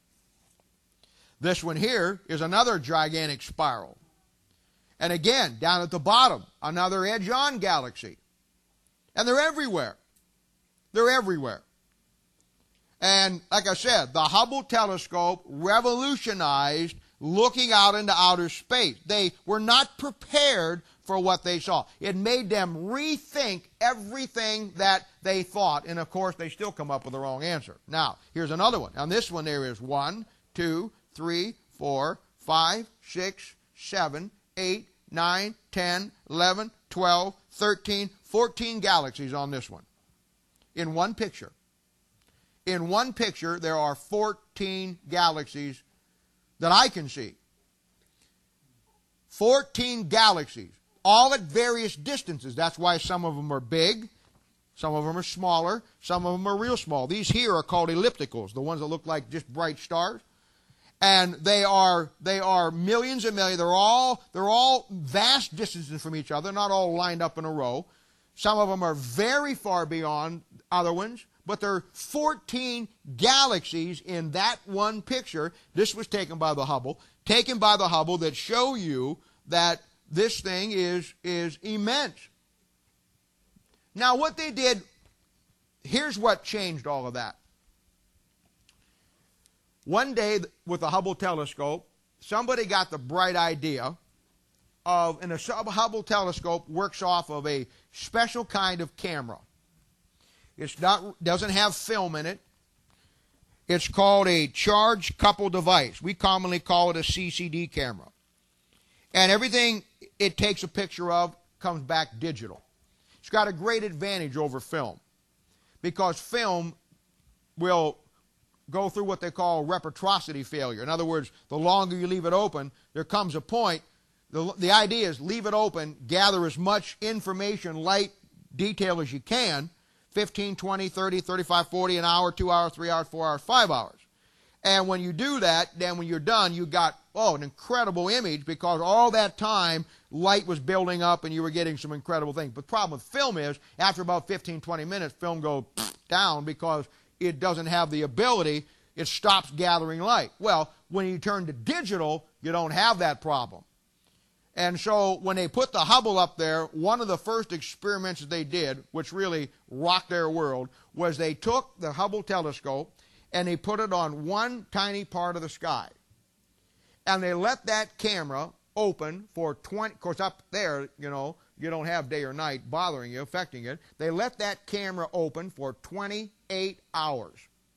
This one here is another gigantic spiral. And again, down at the bottom, another edge-on galaxy. And they're everywhere. They're everywhere. And like I said, the Hubble telescope revolutionized looking out into outer space. They were not prepared for what they saw. It made them rethink everything that they thought. And of course, they still come up with the wrong answer. Now, here's another one. On this one, there is one, two, three, four, five, six, seven, eight, nine, ten, eleven, twelve, thirteen, fourteen galaxies on this one. In one picture. In one picture, there are fourteen galaxies that I can see. fourteen galaxies, all at various distances. That's why some of them are big, some of them are smaller, some of them are real small. These here are called ellipticals, the ones that look like just bright stars. And they are they are millions and millions. They're all they're all vast distances from each other, not all lined up in a row. Some of them are very far beyond other ones, but there are fourteen galaxies in that one picture. This was taken by the Hubble, taken by the Hubble that show you that this thing is is immense. Now, what they did, here's what changed all of that. One day, with the Hubble telescope, somebody got the bright idea of, and the Hubble telescope works off of a special kind of camera. It's not, doesn't have film in it. It's called a charge coupled device. We commonly call it a C C D camera. And everything it takes a picture of comes back digital. It's got a great advantage over film, because film will go through what they call reciprocity failure. In other words, the longer you leave it open, there comes a point, the, the idea is leave it open, gather as much information, light, detail as you can, fifteen, twenty, thirty, thirty-five, forty, an hour, two hours, three hours, four hours, five hours. And when you do that, then when you're done, you got, oh, an incredible image, because all that time, light was building up and you were getting some incredible things. But the problem with film is, after about fifteen, twenty minutes, film goes down because it doesn't have the ability, it stops gathering light. Well, when you turn to digital, you don't have that problem. And so when they put the Hubble up there, one of the first experiments that they did, which really rocked their world, was they took the Hubble telescope and they put it on one tiny part of the sky. And they let that camera open for twenty, of course up there, you know, you don't have day or night bothering you, affecting it. They let that camera open for twenty-eight hours.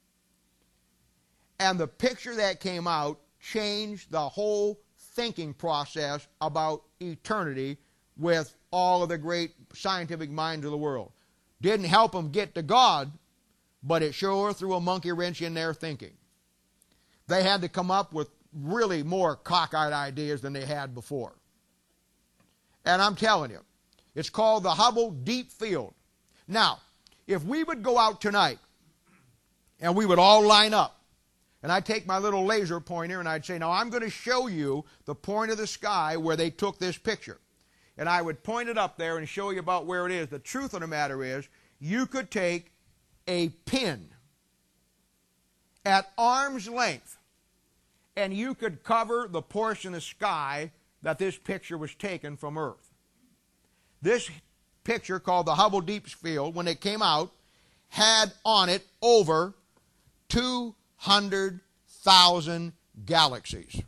And the picture that came out changed the whole thinking process about eternity with all of the great scientific minds of the world. Didn't help them get to God, but it sure threw a monkey wrench in their thinking. They had to come up with really more cockeyed ideas than they had before. And I'm telling you, it's called the Hubble Deep Field. Now, if we would go out tonight and we would all line up, and I'd take my little laser pointer and I'd say, now I'm going to show you the point of the sky where they took this picture. And I would point it up there and show you about where it is. The truth of the matter is, you could take a pin at arm's length and you could cover the portion of sky that this picture was taken from Earth. This picture, called the Hubble Deep Field, when it came out, had on it over two hundred thousand galaxies.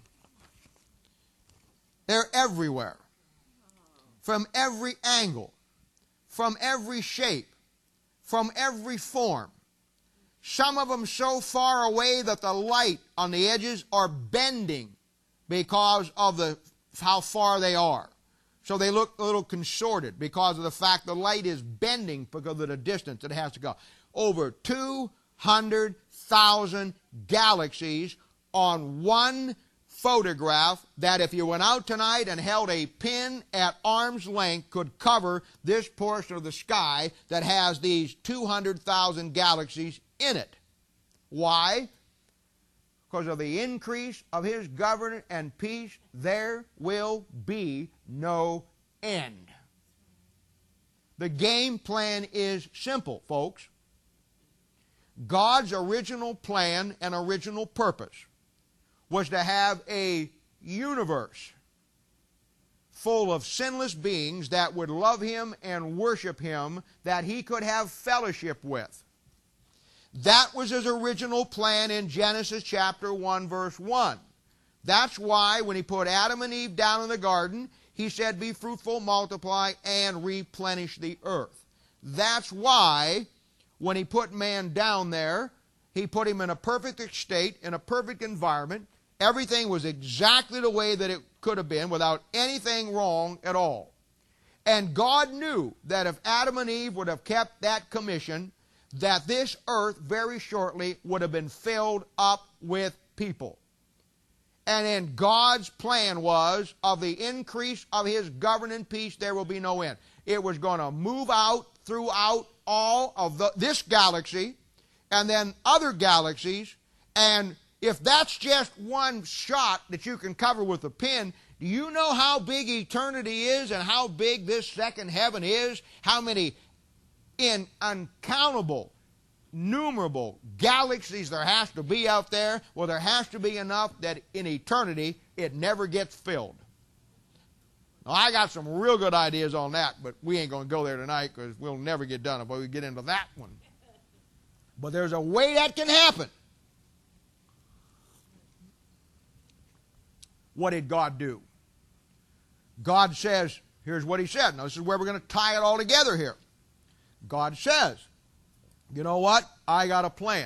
They're everywhere, from every angle, from every shape, from every form. Some of them so far away that the light on the edges are bending because of the how far they are. So they look a little contorted because of the fact the light is bending because of the distance it has to go. Over two hundred thousand galaxies on one photograph that, if you went out tonight and held a pin at arm's length, could cover this portion of the sky that has these two hundred thousand galaxies in it. Why? Because of the increase of his government and peace, there will be no end. The game plan is simple, folks. God's original plan and original purpose was to have a universe full of sinless beings that would love him and worship him, that he could have fellowship with. That was his original plan in Genesis chapter one, verse one. That's why when he put Adam and Eve down in the garden, he said, be fruitful, multiply, and replenish the earth. That's why when he put man down there, he put him in a perfect state, in a perfect environment. Everything was exactly the way that it could have been, without anything wrong at all. And God knew that if Adam and Eve would have kept that commission, that this earth very shortly would have been filled up with people. And then God's plan was, of the increase of his governing peace, there will be no end. It was going to move out throughout all of the, this galaxy, and then other galaxies. And if that's just one shot that you can cover with a pin, do you know how big eternity is and how big this second heaven is? How many in uncountable, numerable galaxies there has to be out there? Well, there has to be enough that in eternity it never gets filled. Now, I got some real good ideas on that, but we ain't going to go there tonight because we'll never get done if we get into that one. But there's a way that can happen. What did God do? God says, here's what he said. Now, this is where we're going to tie it all together here. God says, you know what? I got a plan.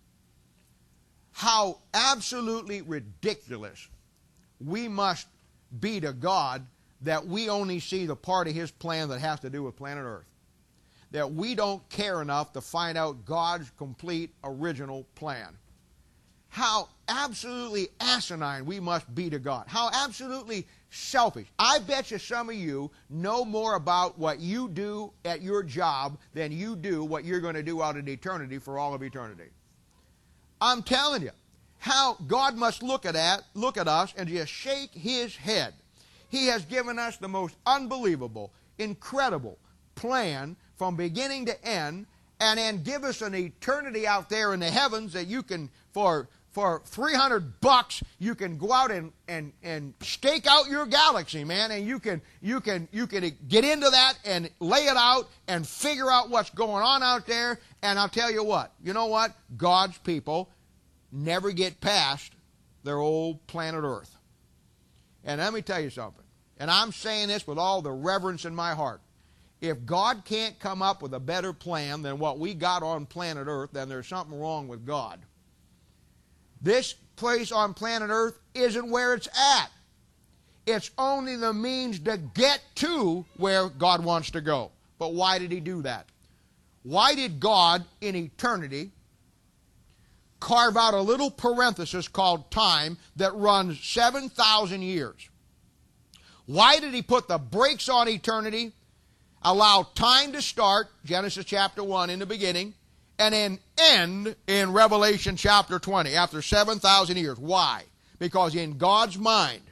How absolutely ridiculous we must be to God that we only see the part of his plan that has to do with planet Earth. That we don't care enough to find out God's complete original plan. How absolutely asinine we must be to God. How absolutely selfish. I bet you some of you know more about what you do at your job than you do what you're going to do out in eternity for all of eternity. I'm telling you, how God must look at that, look at us and just shake his head. He has given us the most unbelievable, incredible plan from beginning to end, and then give us an eternity out there in the heavens that you can, for for three hundred bucks, you can go out and, and, and stake out your galaxy, man, and you can you can you can get into that and lay it out and figure out what's going on out there. And I'll tell you what, you know what? God's people never get past their old planet Earth. And let me tell you something, and I'm saying this with all the reverence in my heart. If God can't come up with a better plan than what we got on planet Earth, then there's something wrong with God. This place on planet Earth isn't where it's at. It's only the means to get to where God wants to go. But why did he do that? Why did God in eternity carve out a little parenthesis called time that runs seven thousand years? Why did he put the brakes on eternity, allow time to start, Genesis chapter one in the beginning, and then end in Revelation chapter twenty after seven thousand years? Why? Because in God's mind,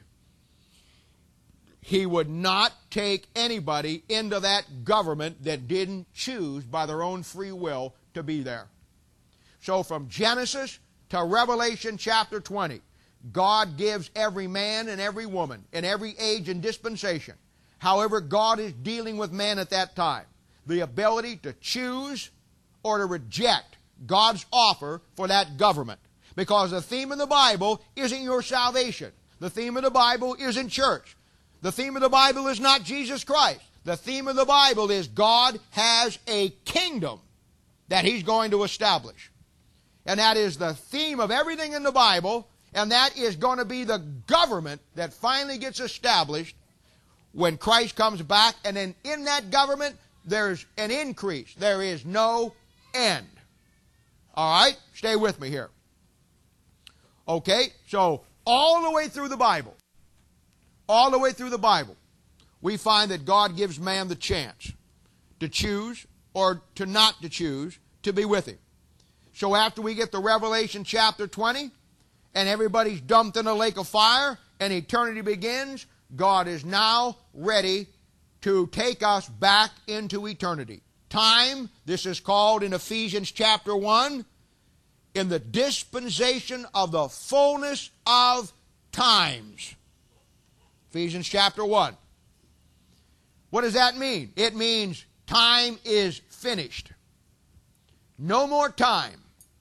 he would not take anybody into that government that didn't choose by their own free will to be there. So from Genesis to Revelation chapter twenty, God gives every man and every woman in every age and dispensation, however God is dealing with man at that time, the ability to choose or to reject God's offer for that government. Because the theme of the Bible isn't your salvation. The theme of the Bible isn't church. The theme of the Bible is not Jesus Christ. The theme of the Bible is God has a kingdom that He's going to establish. And that is the theme of everything in the Bible, and that is going to be the government that finally gets established when Christ comes back. And then in that government, there's an increase. There is no end. All right? Stay with me here. Okay? So, all the way through the Bible, all the way through the Bible, we find that God gives man the chance to choose or to not to choose to be with Him. So after we get to Revelation chapter twenty, and everybody's dumped in a lake of fire, and eternity begins, God is now ready to take us back into eternity. Time, this is called in Ephesians chapter one, in the dispensation of the fullness of times. Ephesians chapter one. What does that mean? It means time is finished. No more time.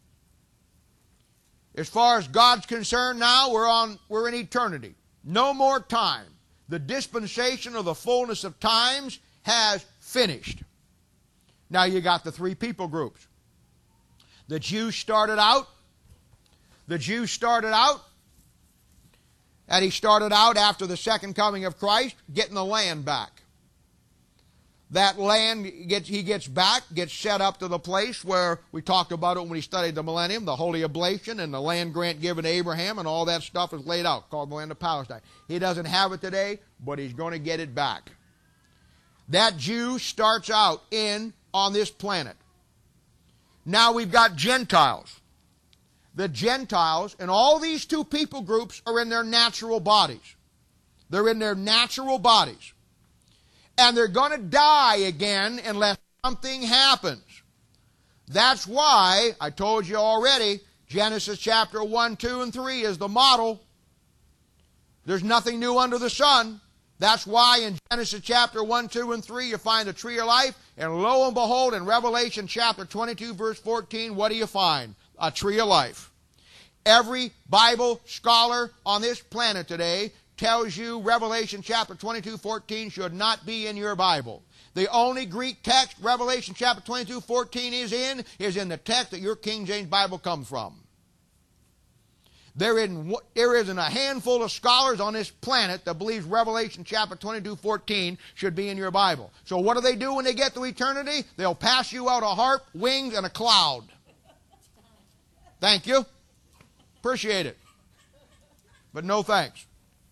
As far as God's concerned now, we're on we're in eternity. No more time. The dispensation of the fullness of times has finished. Now you got the three people groups. The Jews started out. The Jews started out. And he started out after the second coming of Christ, getting the land back. That land, gets, he gets back, gets set up to the place where we talked about it when we studied the millennium, the holy oblation and the land grant given to Abraham, and all that stuff is laid out, called the land of Palestine. He doesn't have it today, but he's going to get it back. That Jew starts out in on this planet. Now we've got Gentiles. The Gentiles, and all these two people groups are in their natural bodies. They're in their natural bodies. And they're going to die again unless something happens. That's why, I told you already, Genesis chapter one, two, and three is the model. There's nothing new under the sun. That's why in Genesis chapter one, two, and three you find the tree of life. And lo and behold, in Revelation chapter twenty-two, verse fourteen, what do you find? A tree of life. Every Bible scholar on this planet today tells you Revelation chapter twenty-two, fourteen should not be in your Bible. The only Greek text Revelation chapter twenty-two, fourteen is in, is in the text that your King James Bible comes from. There isn't, there isn't a handful of scholars on this planet that believes Revelation chapter twenty-two, fourteen should be in your Bible. So what do they do when they get to eternity? They'll pass you out a harp, wings, and a cloud. Thank you. Appreciate it. But no thanks.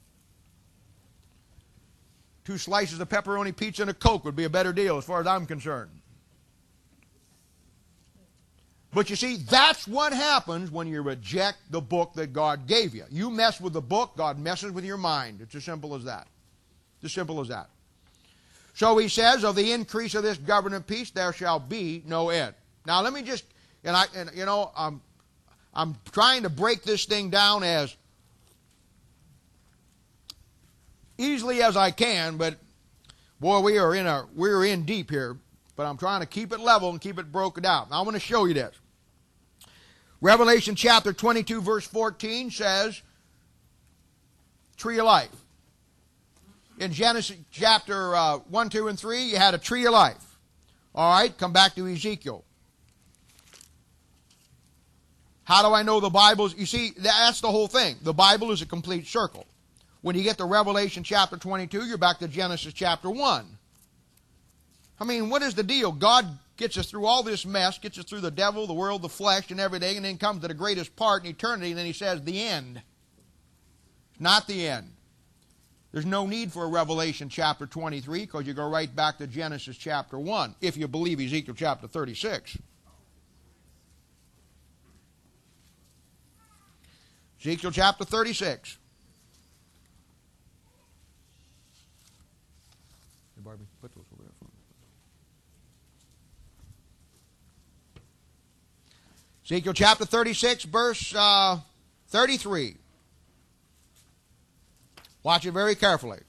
Two slices of pepperoni pizza and a Coke would be a better deal as far as I'm concerned. But you see, that's what happens when you reject the book that God gave you. You mess with the book, God messes with your mind. It's as simple as that. It's as simple as that. So he says, of the increase of this government peace, there shall be no end. Now let me just, and I, and you know, I'm, I'm trying to break this thing down as easily as I can, but boy, we are in a we're in deep here. But I'm trying to keep it level and keep it broken out. Now I want to show you this. Revelation chapter twenty-two, verse fourteen says, tree of life. In Genesis chapter uh, one, two, and three, you had a tree of life. All right, come back to Ezekiel. How do I know the Bible's? You see, that's the whole thing. The Bible is a complete circle. When you get to Revelation chapter twenty-two, you're back to Genesis chapter one. I mean, what is the deal? God gets us through all this mess, gets us through the devil, the world, the flesh, and everything, and then comes to the greatest part in eternity, and then he says, the end. Not the end. There's no need for a Revelation chapter twenty-three, because you go right back to Genesis chapter one, if you believe Ezekiel chapter thirty-six. Ezekiel chapter thirty-six. Hey, Barbie, put those over there for me. Ezekiel chapter thirty-six, verse uh, thirty-three. Watch it very carefully.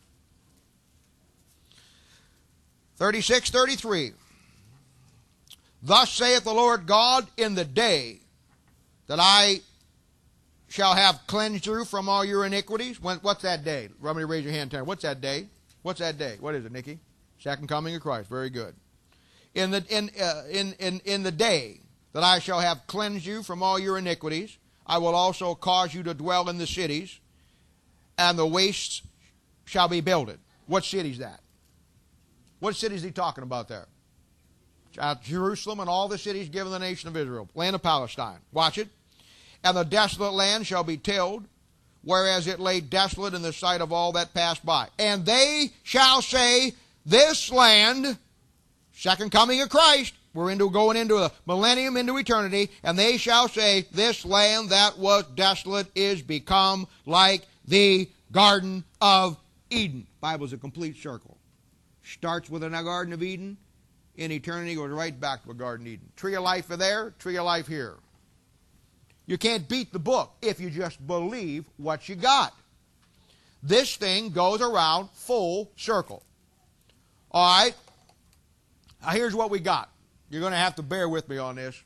thirty-six, thirty-three. Thus saith the Lord God, in the day that I shall have cleansed you from all your iniquities. When, what's that day? Somebody raise your hand. Tell me, what's that day? What's that day? What is it, Nikki? Second coming of Christ. Very good. In the in uh, in in in the day that I shall have cleansed you from all your iniquities, I will also cause you to dwell in the cities, and the wastes shall be builded. What city is that? What city is he talking about there? Uh, Jerusalem and all the cities given the nation of Israel, land of Palestine. Watch it. And the desolate land shall be tilled, whereas it lay desolate in the sight of all that passed by. And they shall say, this land, second coming of Christ, we're into going into a millennium, into eternity, and they shall say, this land that was desolate is become like the Garden of Eden. The Bible's a complete circle. Starts with a Garden of Eden, in eternity goes right back to a Garden of Eden. Tree of life there, tree of life here. You can't beat the book if you just believe what you got. This thing goes around full circle. All right? Now here's what we got. You're going to have to bear with me on this.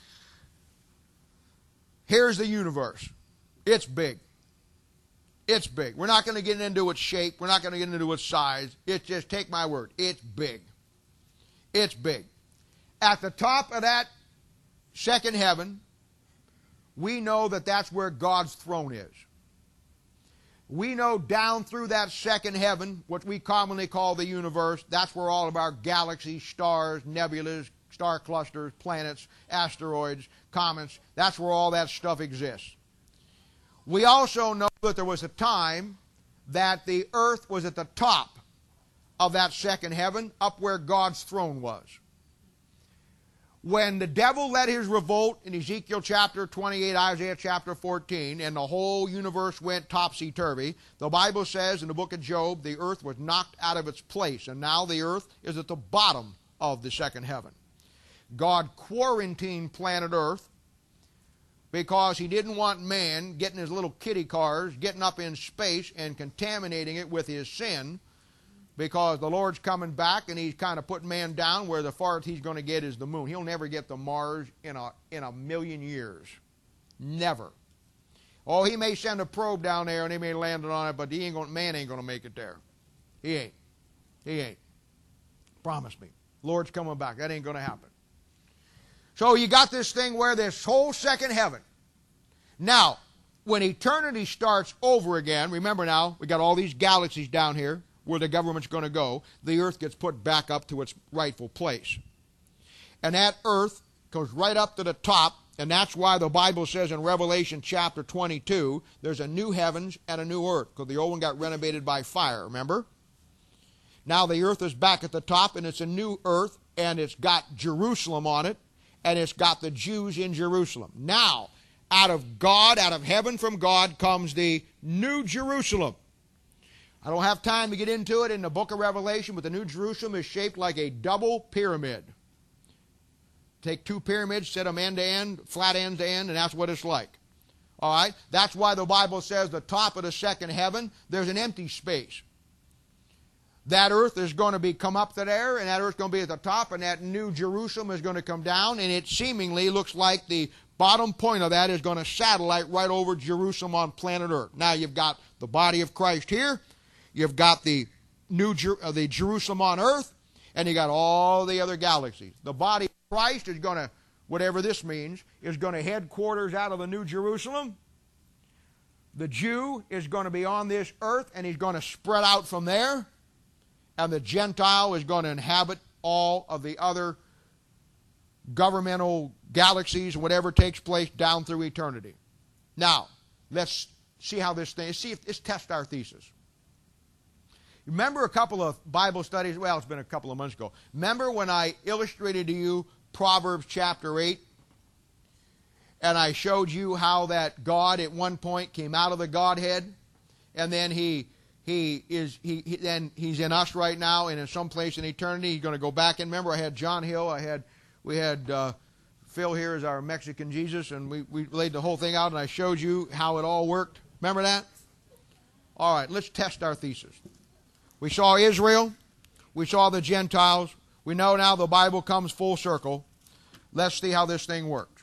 Here's the universe. It's big. It's big. We're not going to get into its shape. We're not going to get into its size. It's just, take my word, it's big. It's big. At the top of that second heaven, we know that that's where God's throne is. We know down through that second heaven, what we commonly call the universe, that's where all of our galaxies, stars, nebulas, star clusters, planets, asteroids, comets, that's where all that stuff exists. We also know that there was a time that the earth was at the top of that second heaven, up where God's throne was. When the devil led his revolt in Ezekiel chapter twenty-eight, Isaiah chapter fourteen, and the whole universe went topsy-turvy, the Bible says in the book of Job, the earth was knocked out of its place, and now the earth is at the bottom of the second heaven. God quarantined planet Earth because he didn't want man getting his little kiddie cars, getting up in space and contaminating it with his sin, because the Lord's coming back and he's kind of putting man down where the farthest he's going to get is the moon. He'll never get to Mars in a, in a million years. Never. Oh, he may send a probe down there and he may land it on it, but he ain't gonna, man ain't going to make it there. He ain't. He ain't. Promise me. Lord's coming back. That ain't going to happen. So you got this thing where this whole second heaven. Now, when eternity starts over again, remember now, we got all these galaxies down here where the government's going to go. The earth gets put back up to its rightful place. And that earth goes right up to the top, and that's why the Bible says in Revelation chapter twenty-two, there's a new heavens and a new earth, because the old one got renovated by fire, remember? Now the earth is back at the top, and it's a new earth, and it's got Jerusalem on it, and it's got the Jews in Jerusalem. Now, out of God, out of heaven from God, comes the New Jerusalem. I don't have time to get into it in the book of Revelation, but the New Jerusalem is shaped like a double pyramid. Take two pyramids, set them end to end, flat end to end, and that's what it's like. All right? That's why the Bible says the top of the second heaven, there's an empty space. That earth is going to be come up to there, and that earth is going to be at the top, and that New Jerusalem is going to come down, and it seemingly looks like the bottom point of that is going to satellite right over Jerusalem on planet Earth. Now you've got the body of Christ here, you've got the New Jer- uh, the Jerusalem on earth, and you got all the other galaxies. The body of Christ is going to, whatever this means, is going to headquarters out of the New Jerusalem. The Jew is going to be on this earth, and he's going to spread out from there. And the Gentile is going to inhabit all of the other governmental galaxies, whatever takes place down through eternity. Now, let's see how this thing, see if let's test our thesis. Remember a couple of Bible studies, well, it's been a couple of months ago. Remember when I illustrated to you Proverbs chapter eight? And I showed you how that God at one point came out of the Godhead, and then he he is he, he then he's in us right now, and in some place in eternity he's going to go back. And remember, I had John Hill, I had we had uh, Phil here as our Mexican Jesus, and we, we laid the whole thing out, and I showed you how it all worked. Remember that? All right, let's test our thesis. We saw Israel. We saw the Gentiles. We know now the Bible comes full circle. Let's see how this thing works.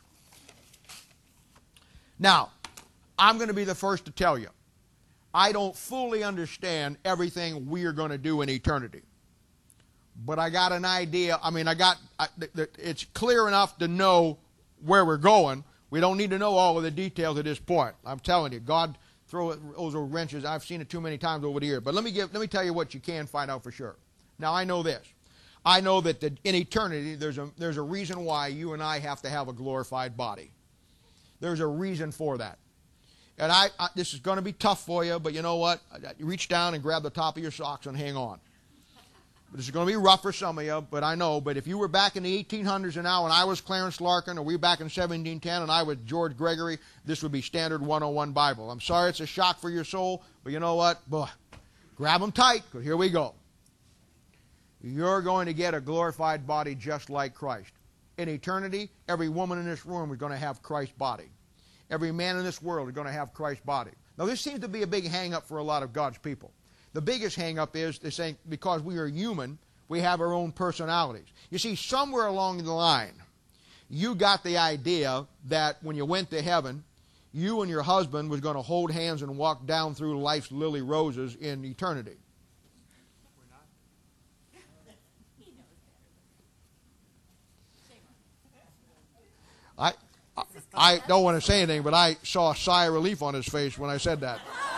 Now, I'm going to be the first to tell you, I don't fully understand everything we are going to do in eternity. But I got an idea. I mean, I got, I, it's clear enough to know where we're going. We don't need to know all of the details at this point. I'm telling you, God throws those wrenches. I've seen it too many times over the years. But let me give, let me tell you what you can find out for sure. Now, I know this. I know that the, in eternity, there's a, there's a reason why you and I have to have a glorified body. There's a reason for that. And I, I this is going to be tough for you, but you know what? Reach down and grab the top of your socks and hang on. But this is going to be rough for some of you, but I know. But if you were back in the eighteen hundreds and now, and I was Clarence Larkin, or we back in seventeen ten, and I was George Gregory, this would be Standard one oh one Bible. I'm sorry it's a shock for your soul, but you know what? Boy, grab them tight, because here we go. You're going to get a glorified body just like Christ. In eternity, every woman in this room is going to have Christ's body. Every man in this world is going to have Christ's body. Now, this seems to be a big hang-up for a lot of God's people. The biggest hang-up is they're saying because we are human, we have our own personalities. You see, somewhere along the line, you got the idea that when you went to heaven, you and your husband was going to hold hands and walk down through life's lily roses in eternity. I, I, I don't want to say anything, but I saw a sigh of relief on his face when I said that.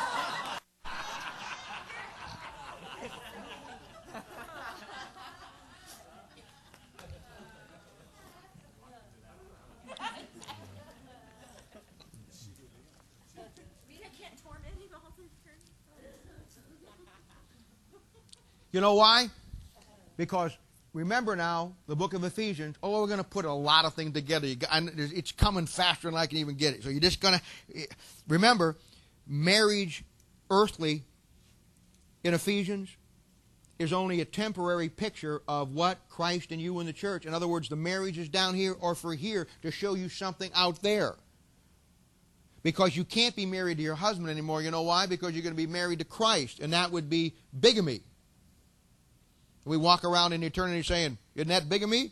You know why? Because remember now, the book of Ephesians, oh, we're going to put a lot of things together. You got, it's coming faster than I can even get it. So you're just going to, remember, marriage, earthly, in Ephesians, is only a temporary picture of what Christ and you in the church. In other words, the marriage is down here or for here to show you something out there. Because you can't be married to your husband anymore. You know why? Because you're going to be married to Christ, and that would be bigamy. We walk around in eternity saying, isn't that bigamy?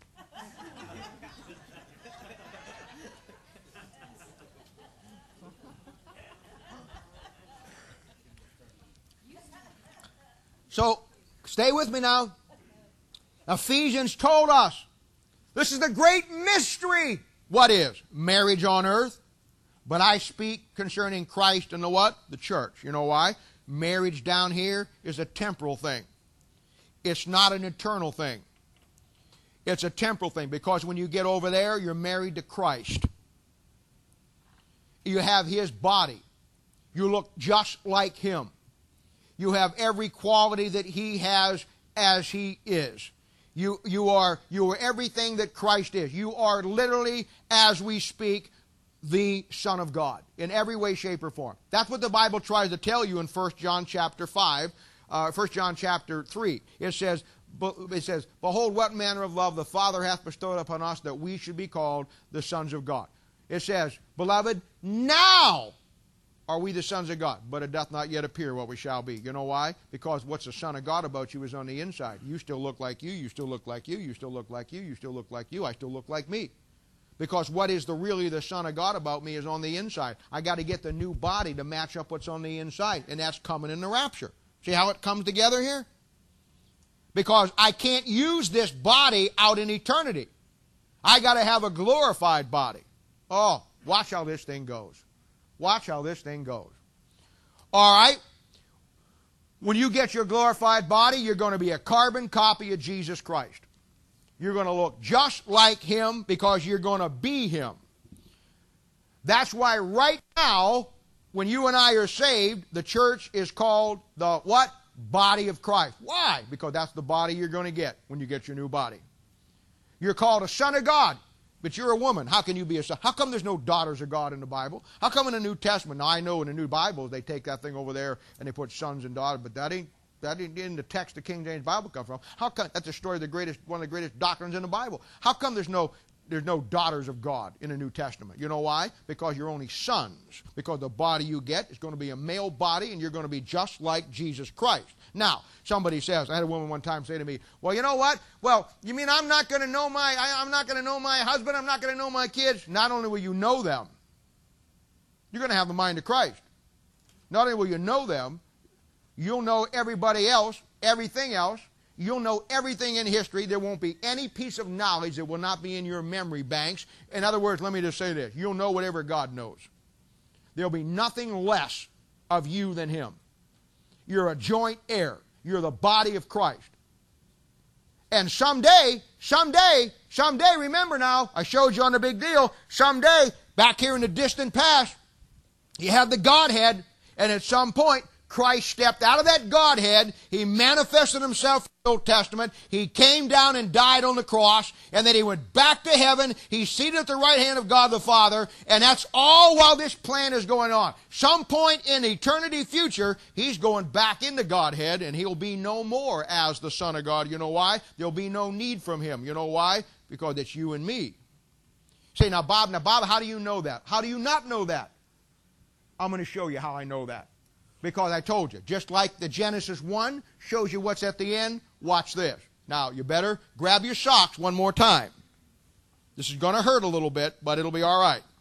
So, stay with me now. Ephesians told us, this is the great mystery. What is? Marriage on earth. But I speak concerning Christ and the what? The church. You know why? Marriage down here is a temporal thing. It's not an eternal thing. It's a temporal thing, because when you get over there, you're married to Christ. You have His body. You look just like Him. You have every quality that He has as He is. You, you, are, you are everything that Christ is. You are literally, as we speak, the Son of God in every way, shape, or form. That's what the Bible tries to tell you in First John chapter five. Uh, First John chapter three, it says, it says, behold, what manner of love the Father hath bestowed upon us, that we should be called the sons of God. It says, beloved, now are we the sons of God, but it doth not yet appear what we shall be. You know why? Because what's the Son of God about you is on the inside. You still look like you, you still look like you, you still look like you, you still look like you, I still look like me. Because what is the really the Son of God about me is on the inside. I got to get the new body to match up what's on the inside, and that's coming in the rapture. See how it comes together here? Because I can't use this body out in eternity. I got to have a glorified body. Oh, watch how this thing goes. Watch how this thing goes. All right. When you get your glorified body, you're going to be a carbon copy of Jesus Christ. You're going to look just like Him because you're going to be Him. That's why right now, when you and I are saved, the church is called the what? Body of Christ. Why? Because that's the body you're going to get when you get your new body. You're called a son of God, but you're a woman. How can you be a son? How come there's no daughters of God in the Bible? How come in the New Testament? Now, I know in the New Bible they take that thing over there and they put sons and daughters, but that ain't that ain't in the text the King James Bible comes from. How come? That's the story of the greatest, one of the greatest doctrines in the Bible. How come there's no there's no daughters of God in the New Testament. You know why? Because you're only sons. Because the body you get is going to be a male body, and you're going to be just like Jesus Christ. Now, somebody says, I had a woman one time say to me, well, you know what? Well, you mean I'm not going to know my, I, I'm not going to know my husband, I'm not going to know my kids? Not only will you know them, you're going to have the mind of Christ. Not only will you know them, you'll know everybody else, everything else. You'll know everything in history. There won't be any piece of knowledge that will not be in your memory banks. In other words, let me just say this. You'll know whatever God knows. There'll be nothing less of you than Him. You're a joint heir. You're the body of Christ. And someday, someday, someday, remember now, I showed you on the big deal, someday, back here in the distant past, you have the Godhead, and at some point, Christ stepped out of that Godhead. He manifested Himself in the Old Testament. He came down and died on the cross. And then He went back to heaven. He's seated at the right hand of God the Father. And that's all while this plan is going on. Some point in eternity future, He's going back into Godhead. And He'll be no more as the Son of God. You know why? There'll be no need from Him. You know why? Because it's you and me. Say, now Bob, now Bob, how do you know that? How do you not know that? I'm going to show you how I know that. Because I told you, just like the Genesis one shows you what's at the end, watch this. Now, you better grab your socks one more time. This is going to hurt a little bit, but it'll be all right.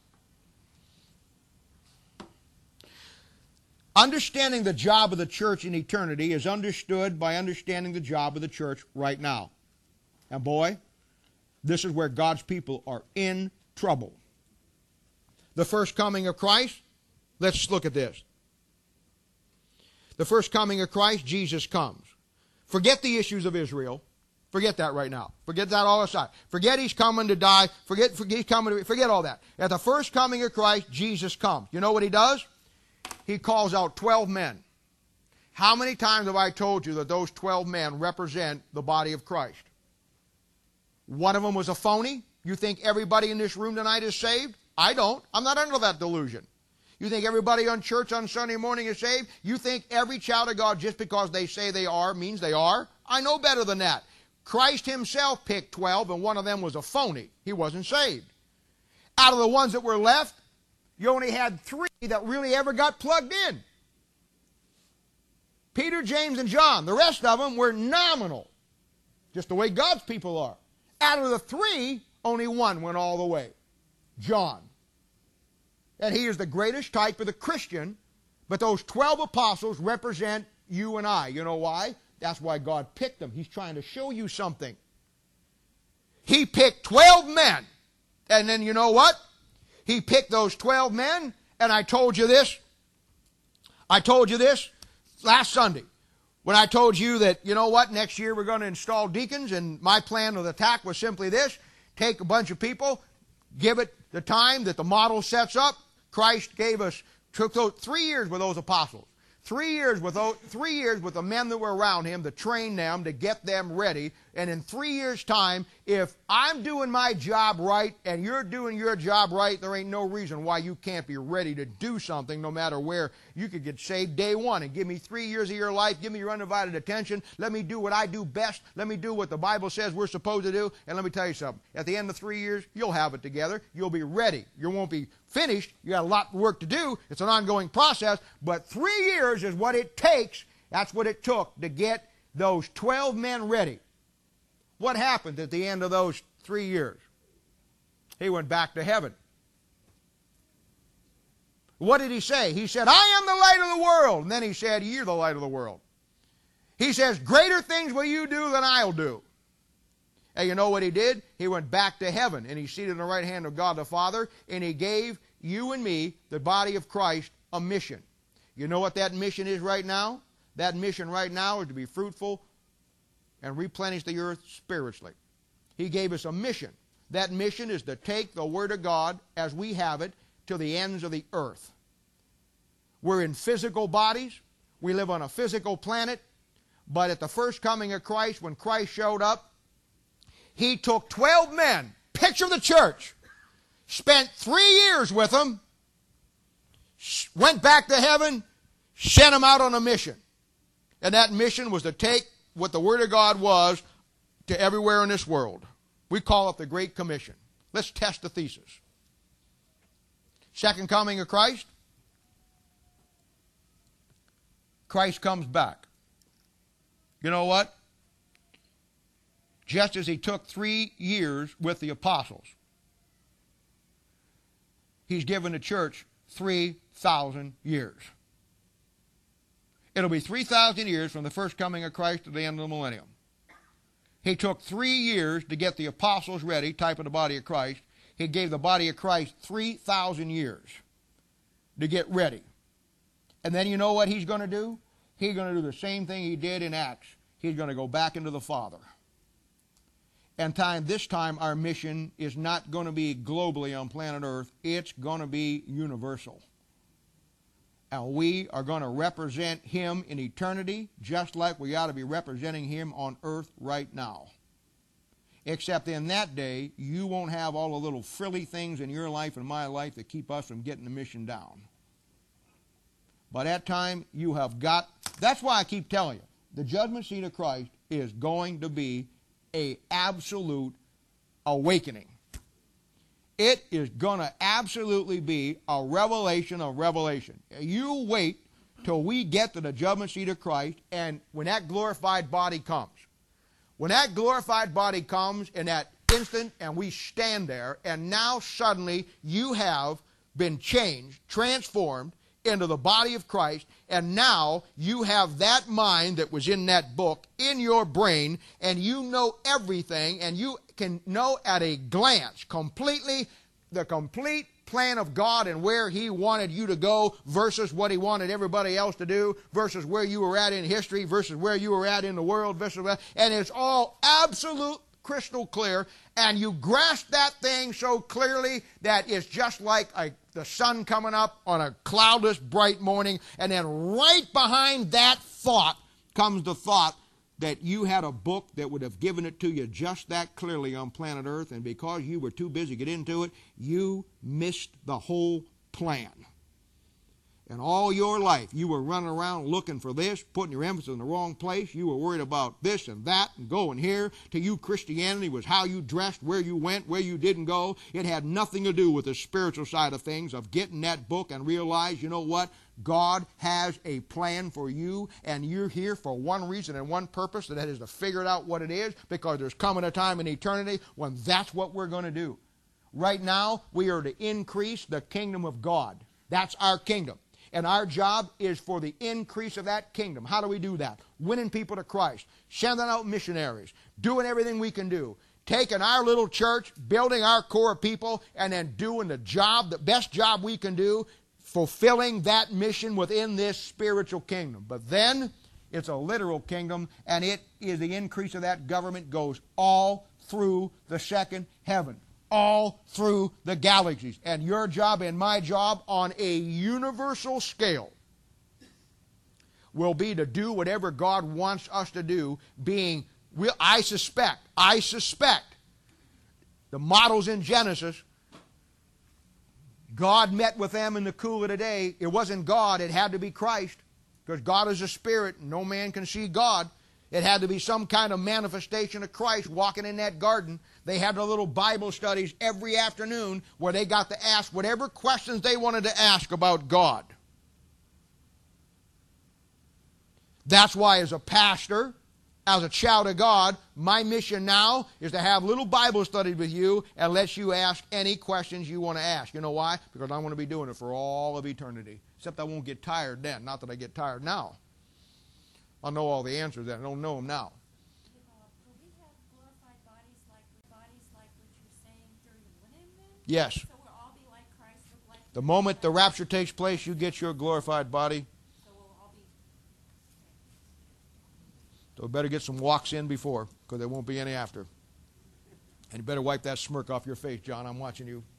Understanding the job of the church in eternity is understood by understanding the job of the church right now. And boy, this is where God's people are in trouble. The first coming of Christ, let's look at this. The first coming of Christ, Jesus comes. Forget the issues of Israel. Forget that right now. Forget that all aside. Forget He's coming to die. Forget, forget He's coming to, forget all that. At the first coming of Christ, Jesus comes. You know what He does? He calls out twelve men. How many times have I told you that those twelve men represent the body of Christ? One of them was a phony. You think everybody in this room tonight is saved? I don't. I'm not under that delusion. You think everybody on church on Sunday morning is saved? You think every child of God, just because they say they are, means they are? I know better than that. Christ Himself picked twelve, and one of them was a phony. He wasn't saved. Out of the ones that were left, you only had three that really ever got plugged in. Peter, James, and John. The rest of them were nominal. Just the way God's people are. Out of the three, only one went all the way. John. And he is the greatest type of the Christian, but those twelve apostles represent you and I. You know why? That's why God picked them. He's trying to show you something. He picked twelve men. And then you know what? He picked those twelve men, and I told you this. I told you this last Sunday when I told you that, you know what, next year we're going to install deacons, and my plan of attack was simply this. Take a bunch of people, give it the time that the model sets up. Christ gave us, took those, three years with those apostles. Three years with those, three years with the men that were around Him to train them, to get them ready. And in three years' time, if I'm doing my job right and you're doing your job right, there ain't no reason why you can't be ready to do something no matter where. You could get saved day one and give me three years of your life, give me your undivided attention, let me do what I do best, let me do what the Bible says we're supposed to do, and let me tell you something. At the end of three years, you'll have it together. You'll be ready. You won't be finished. You got a lot of work to do. It's an ongoing process, but three years is what it takes. That's what it took to get those twelve men ready. What happened at the end of those three years? He went back to heaven. What did He say? He said, I am the light of the world. And then He said, you're the light of the world. He says, greater things will you do than I'll do. And you know what He did? He went back to heaven, and He's seated on the right hand of God the Father, and He gave you and me, the body of Christ, a mission. You know what that mission is right now? That mission right now is to be fruitful and replenish the earth spiritually. He gave us a mission. That mission is to take the Word of God as we have it to the ends of the earth. We're in physical bodies. We live on a physical planet. But at the first coming of Christ, when Christ showed up, He took twelve men, picture the church, spent three years with them, went back to heaven, sent them out on a mission. And that mission was to take what the Word of God was to everywhere in this world. We call it the Great Commission. Let's test the thesis. Second coming of Christ. Christ comes back. You know what? Just as he took three years with the apostles, he's given the church three thousand years. It'll be three thousand years from the first coming of Christ to the end of the millennium. He took three years to get the apostles ready, type of the body of Christ. He gave the body of Christ three thousand years to get ready. And then you know what he's going to do? He's going to do the same thing he did in Acts. He's going to go back into the Father. And time, this time our mission is not going to be globally on planet Earth. It's going to be universal. And we are going to represent him in eternity just like we ought to be representing him on earth right now. Except in that day, you won't have all the little frilly things in your life and my life that keep us from getting the mission down. By that time, you have got... That's why I keep telling you, the judgment seat of Christ is going to be an absolute awakening. It is going to absolutely be a revelation of revelation. You wait till we get to the judgment seat of Christ, and when that glorified body comes, when that glorified body comes in that instant and we stand there, and now suddenly you have been changed, transformed into the body of Christ, and now you have that mind that was in that book in your brain, and you know everything, and you can know at a glance completely the complete plan of God and where he wanted you to go versus what he wanted everybody else to do versus where you were at in history versus where you were at in the world versus where, and it's all absolute crystal clear, and you grasp that thing so clearly that it's just like a, the sun coming up on a cloudless bright morning, and then right behind that thought comes the thought that you had a book that would have given it to you just that clearly on planet Earth, and because you were too busy to get into it, you missed the whole plan. And all your life, you were running around looking for this, putting your emphasis in the wrong place. You were worried about this and that and going here. To you, Christianity was how you dressed, where you went, where you didn't go. It had nothing to do with the spiritual side of things, of getting that book and realize, you know what? God has a plan for you, and you're here for one reason and one purpose, and that is to figure out what it is, because there's coming a time in eternity when that's what we're going to do. Right now, we are to increase the kingdom of God. That's our kingdom. And our job is for the increase of that kingdom. How do we do that? Winning people to Christ, sending out missionaries, doing everything we can do, taking our little church, building our core of people, and then doing the job, the best job we can do, fulfilling that mission within this spiritual kingdom. But then it's a literal kingdom, and it is the increase of that government goes all through the second heaven, all through the galaxies. And your job and my job on a universal scale will be to do whatever God wants us to do, being, I suspect, I suspect, the models in Genesis, God met with them in the cool of the day. It wasn't God, it had to be Christ, because God is a spirit and no man can see God. It had to be some kind of manifestation of Christ walking in that garden. They had the little Bible studies every afternoon where they got to ask whatever questions they wanted to ask about God. That's why as a pastor, as a child of God, my mission now is to have little Bible studies with you and let you ask any questions you want to ask. You know why? Because I want to be doing it for all of eternity. Except I won't get tired then. Not that I get tired now. I'll know all the answers then. I don't know them now. Will we have glorified bodies like bodies like what you're saying during the millennium then? Yes. So we'll all be like Christ, look like The moment the rapture takes place, you get your glorified body. So we'll all be. So we better get some walks in before, because there won't be any after. And you better wipe that smirk off your face, John. I'm watching you.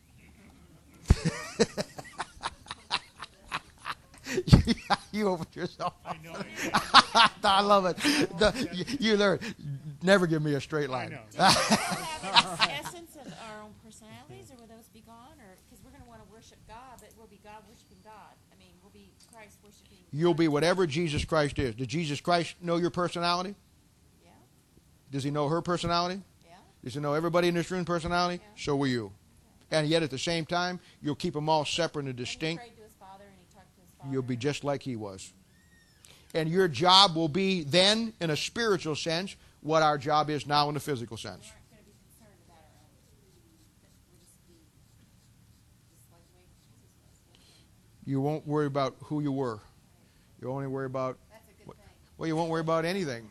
You opened yourself. I know. I love it. The, you, you learn. Never give me a straight line. I know. Will we have the essence of our own personalities, or will those be gone? Or because we're going to want to worship God, but we'll be God worshiping God. I mean, we'll be Christ worshiping. You'll be whatever Jesus Christ is. Did Jesus Christ know your personality? Yeah. Does he know her personality? Yeah. Did you know everybody in this room personality? Yeah. So will you. And yet at the same time, you'll keep them all separate and And he distinct. prayed to his father and he talked to his father. You'll be just like he was. And your job will be then, in a spiritual sense, what our job is now in the physical sense. We aren't going to be concerned about our own. We'll just be just like the way Jesus was. You won't worry about who you were. You only worry about, That's a good thing. well, you won't worry about anything.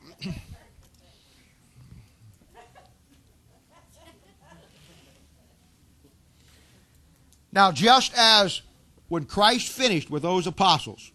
Now, just as when Christ finished with those apostles,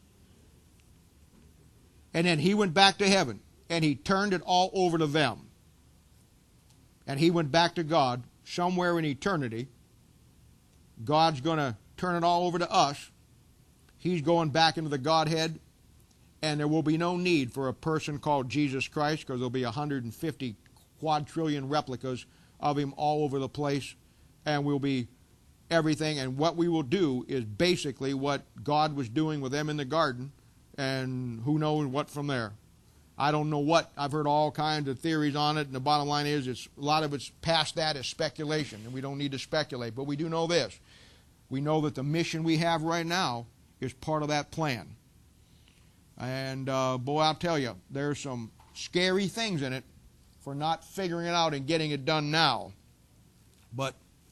and then he went back to heaven, and he turned it all over to them, and he went back to God, somewhere in eternity, God's going to turn it all over to us. He's going back into the Godhead, and there will be no need for a person called Jesus Christ, because there'll be one hundred fifty quadrillion replicas of him all over the place, and we'll be everything. And what we will do is basically what God was doing with them in the garden, and who knows what from there. I don't know what. I've heard all kinds of theories on it, and the bottom line is it's a lot of it's past that is speculation, and we don't need to speculate. But we do know this. We know that the mission we have right now is part of that plan. And uh, boy, I'll tell you, there's some scary things in it for not figuring it out and getting it done now. But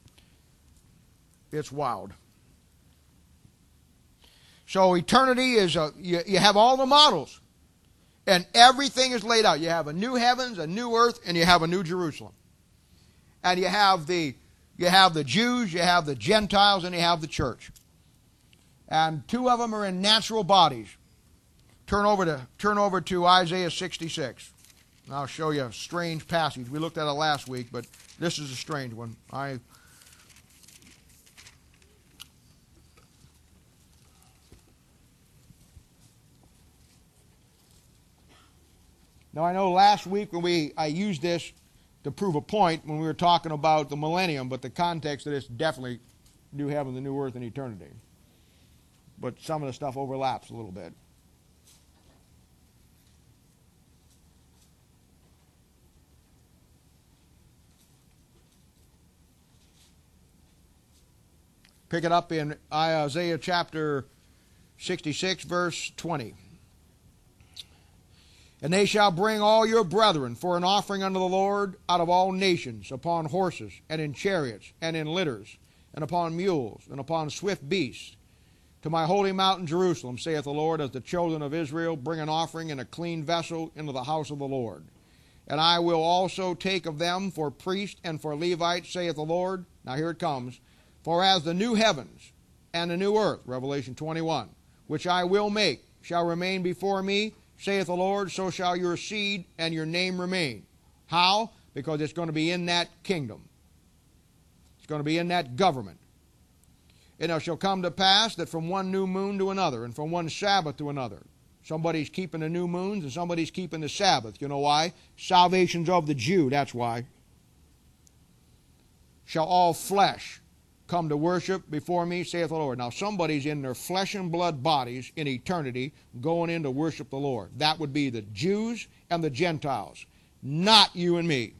it's wild. So eternity is a, you, you have all the models, and everything is laid out. You have a new heavens, a new earth, and you have a new Jerusalem. And you have the you have the Jews, you have the Gentiles, and you have the church. And two of them are in natural bodies. Turn over to turn over to Isaiah sixty-six. And I'll show you a strange passage. We looked at it last week, but this is a strange one. I Now, I know last week when we I used this to prove a point when we were talking about the millennium, but the context of this definitely new heaven, the new earth, and eternity. But some of the stuff overlaps a little bit. Pick it up in Isaiah chapter sixty-six, verse twenty. And they shall bring all your brethren for an offering unto the Lord out of all nations, upon horses, and in chariots, and in litters, and upon mules, and upon swift beasts, to my holy mountain Jerusalem, saith the Lord, as the children of Israel bring an offering in a clean vessel into the house of the Lord. And I will also take of them for priests and for Levites, saith the Lord. Now here it comes. For as the new heavens and the new earth, Revelation twenty-one, which I will make, shall remain before me, saith the Lord, so shall your seed and your name remain. How? Because it's going to be in that kingdom. It's going to be in that government. And it shall come to pass that from one new moon to another, and from one Sabbath to another, somebody's keeping the new moons and somebody's keeping the Sabbath. You know why? Salvation's of the Jew, that's why. Shall all flesh come to worship before me, saith the Lord. Now somebody's in their flesh and blood bodies in eternity going in to worship the Lord. That would be the Jews and the Gentiles, not you and me.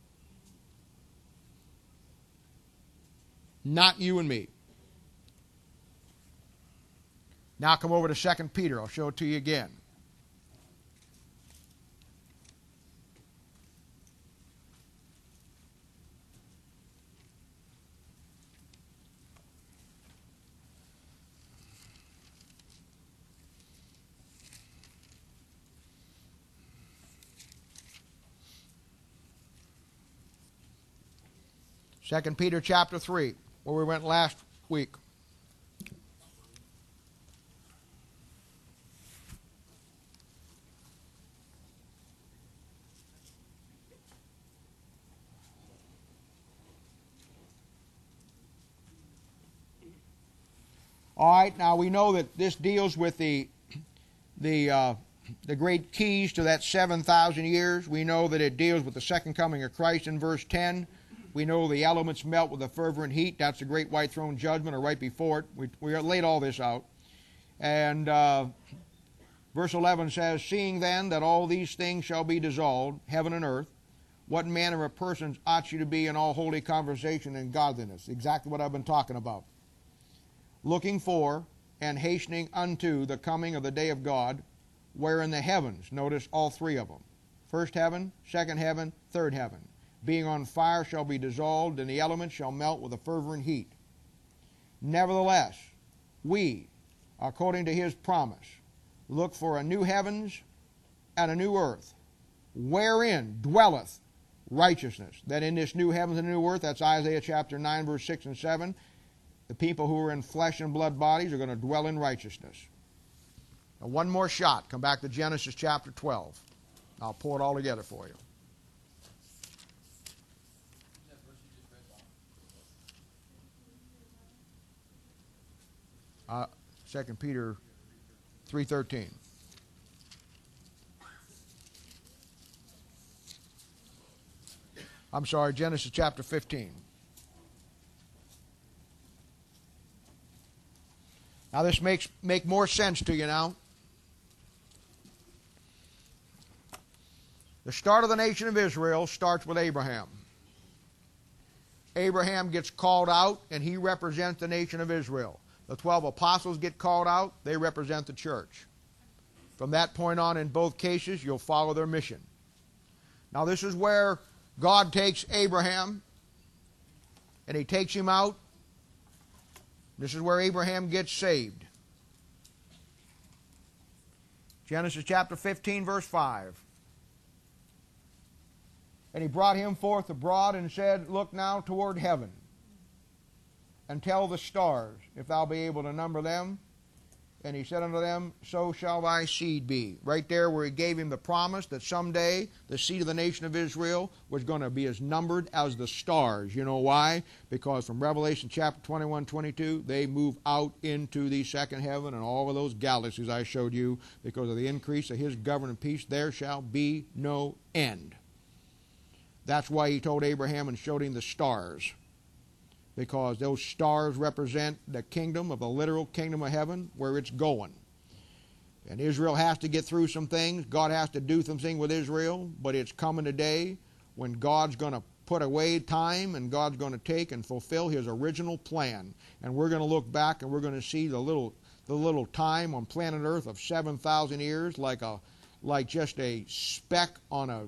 Not you and me. Now come over to Second Peter. I'll show it to you again. Second Peter chapter three, where we went last week. All right, now we know that this deals with the the uh, the great keys to that seven thousand years. We know that it deals with the second coming of Christ in verse ten. We know the elements melt with a fervent heat. That's the great white throne judgment, or right before it. We, we laid all this out. And uh, verse eleven says, seeing then that all these things shall be dissolved, heaven and earth, what manner of persons ought you to be in all holy conversation and godliness? Exactly what I've been talking about. Looking for and hastening unto the coming of the day of God, wherein the heavens, notice all three of them, first heaven, second heaven, third heaven, being on fire shall be dissolved, and the elements shall melt with a fervent heat. Nevertheless, we, according to his promise, look for a new heavens and a new earth, wherein dwelleth righteousness. That in this new heavens and new earth, that's Isaiah chapter nine, verse six and seven, the people who are in flesh and blood bodies are going to dwell in righteousness. Now, one more shot. Come back to Genesis chapter twelve. I'll pull it all together for you. Uh, Second Peter three thirteen. I'm sorry, Genesis chapter fifteen. Now this makes make more sense to you now. The start of the nation of Israel starts with Abraham. Abraham gets called out, and he represents the nation of Israel. The twelve apostles get called out, they represent the church. From that point on, in both cases, you'll follow their mission. Now this is where God takes Abraham, and he takes him out. This is where Abraham gets saved. Genesis chapter fifteen, verse five. And he brought him forth abroad and said, Look now toward heaven, and tell the stars, if thou be able to number them. And he said unto them, So shall thy seed be. Right there where he gave him the promise that someday the seed of the nation of Israel was going to be as numbered as the stars. You know why? Because from Revelation chapter twenty-one, twenty-two, they move out into the second heaven and all of those galaxies I showed you. Because of the increase of his government peace, there shall be no end. That's why he told Abraham and showed him the stars. Because those stars represent the kingdom of the literal kingdom of heaven, where it's going. And Israel has to get through some things. God has to do something with Israel, but it's coming a day when God's going to put away time, and God's going to take and fulfill his original plan. And we're going to look back, and we're going to see the little the little time on planet Earth of seven thousand years like a like just a speck on a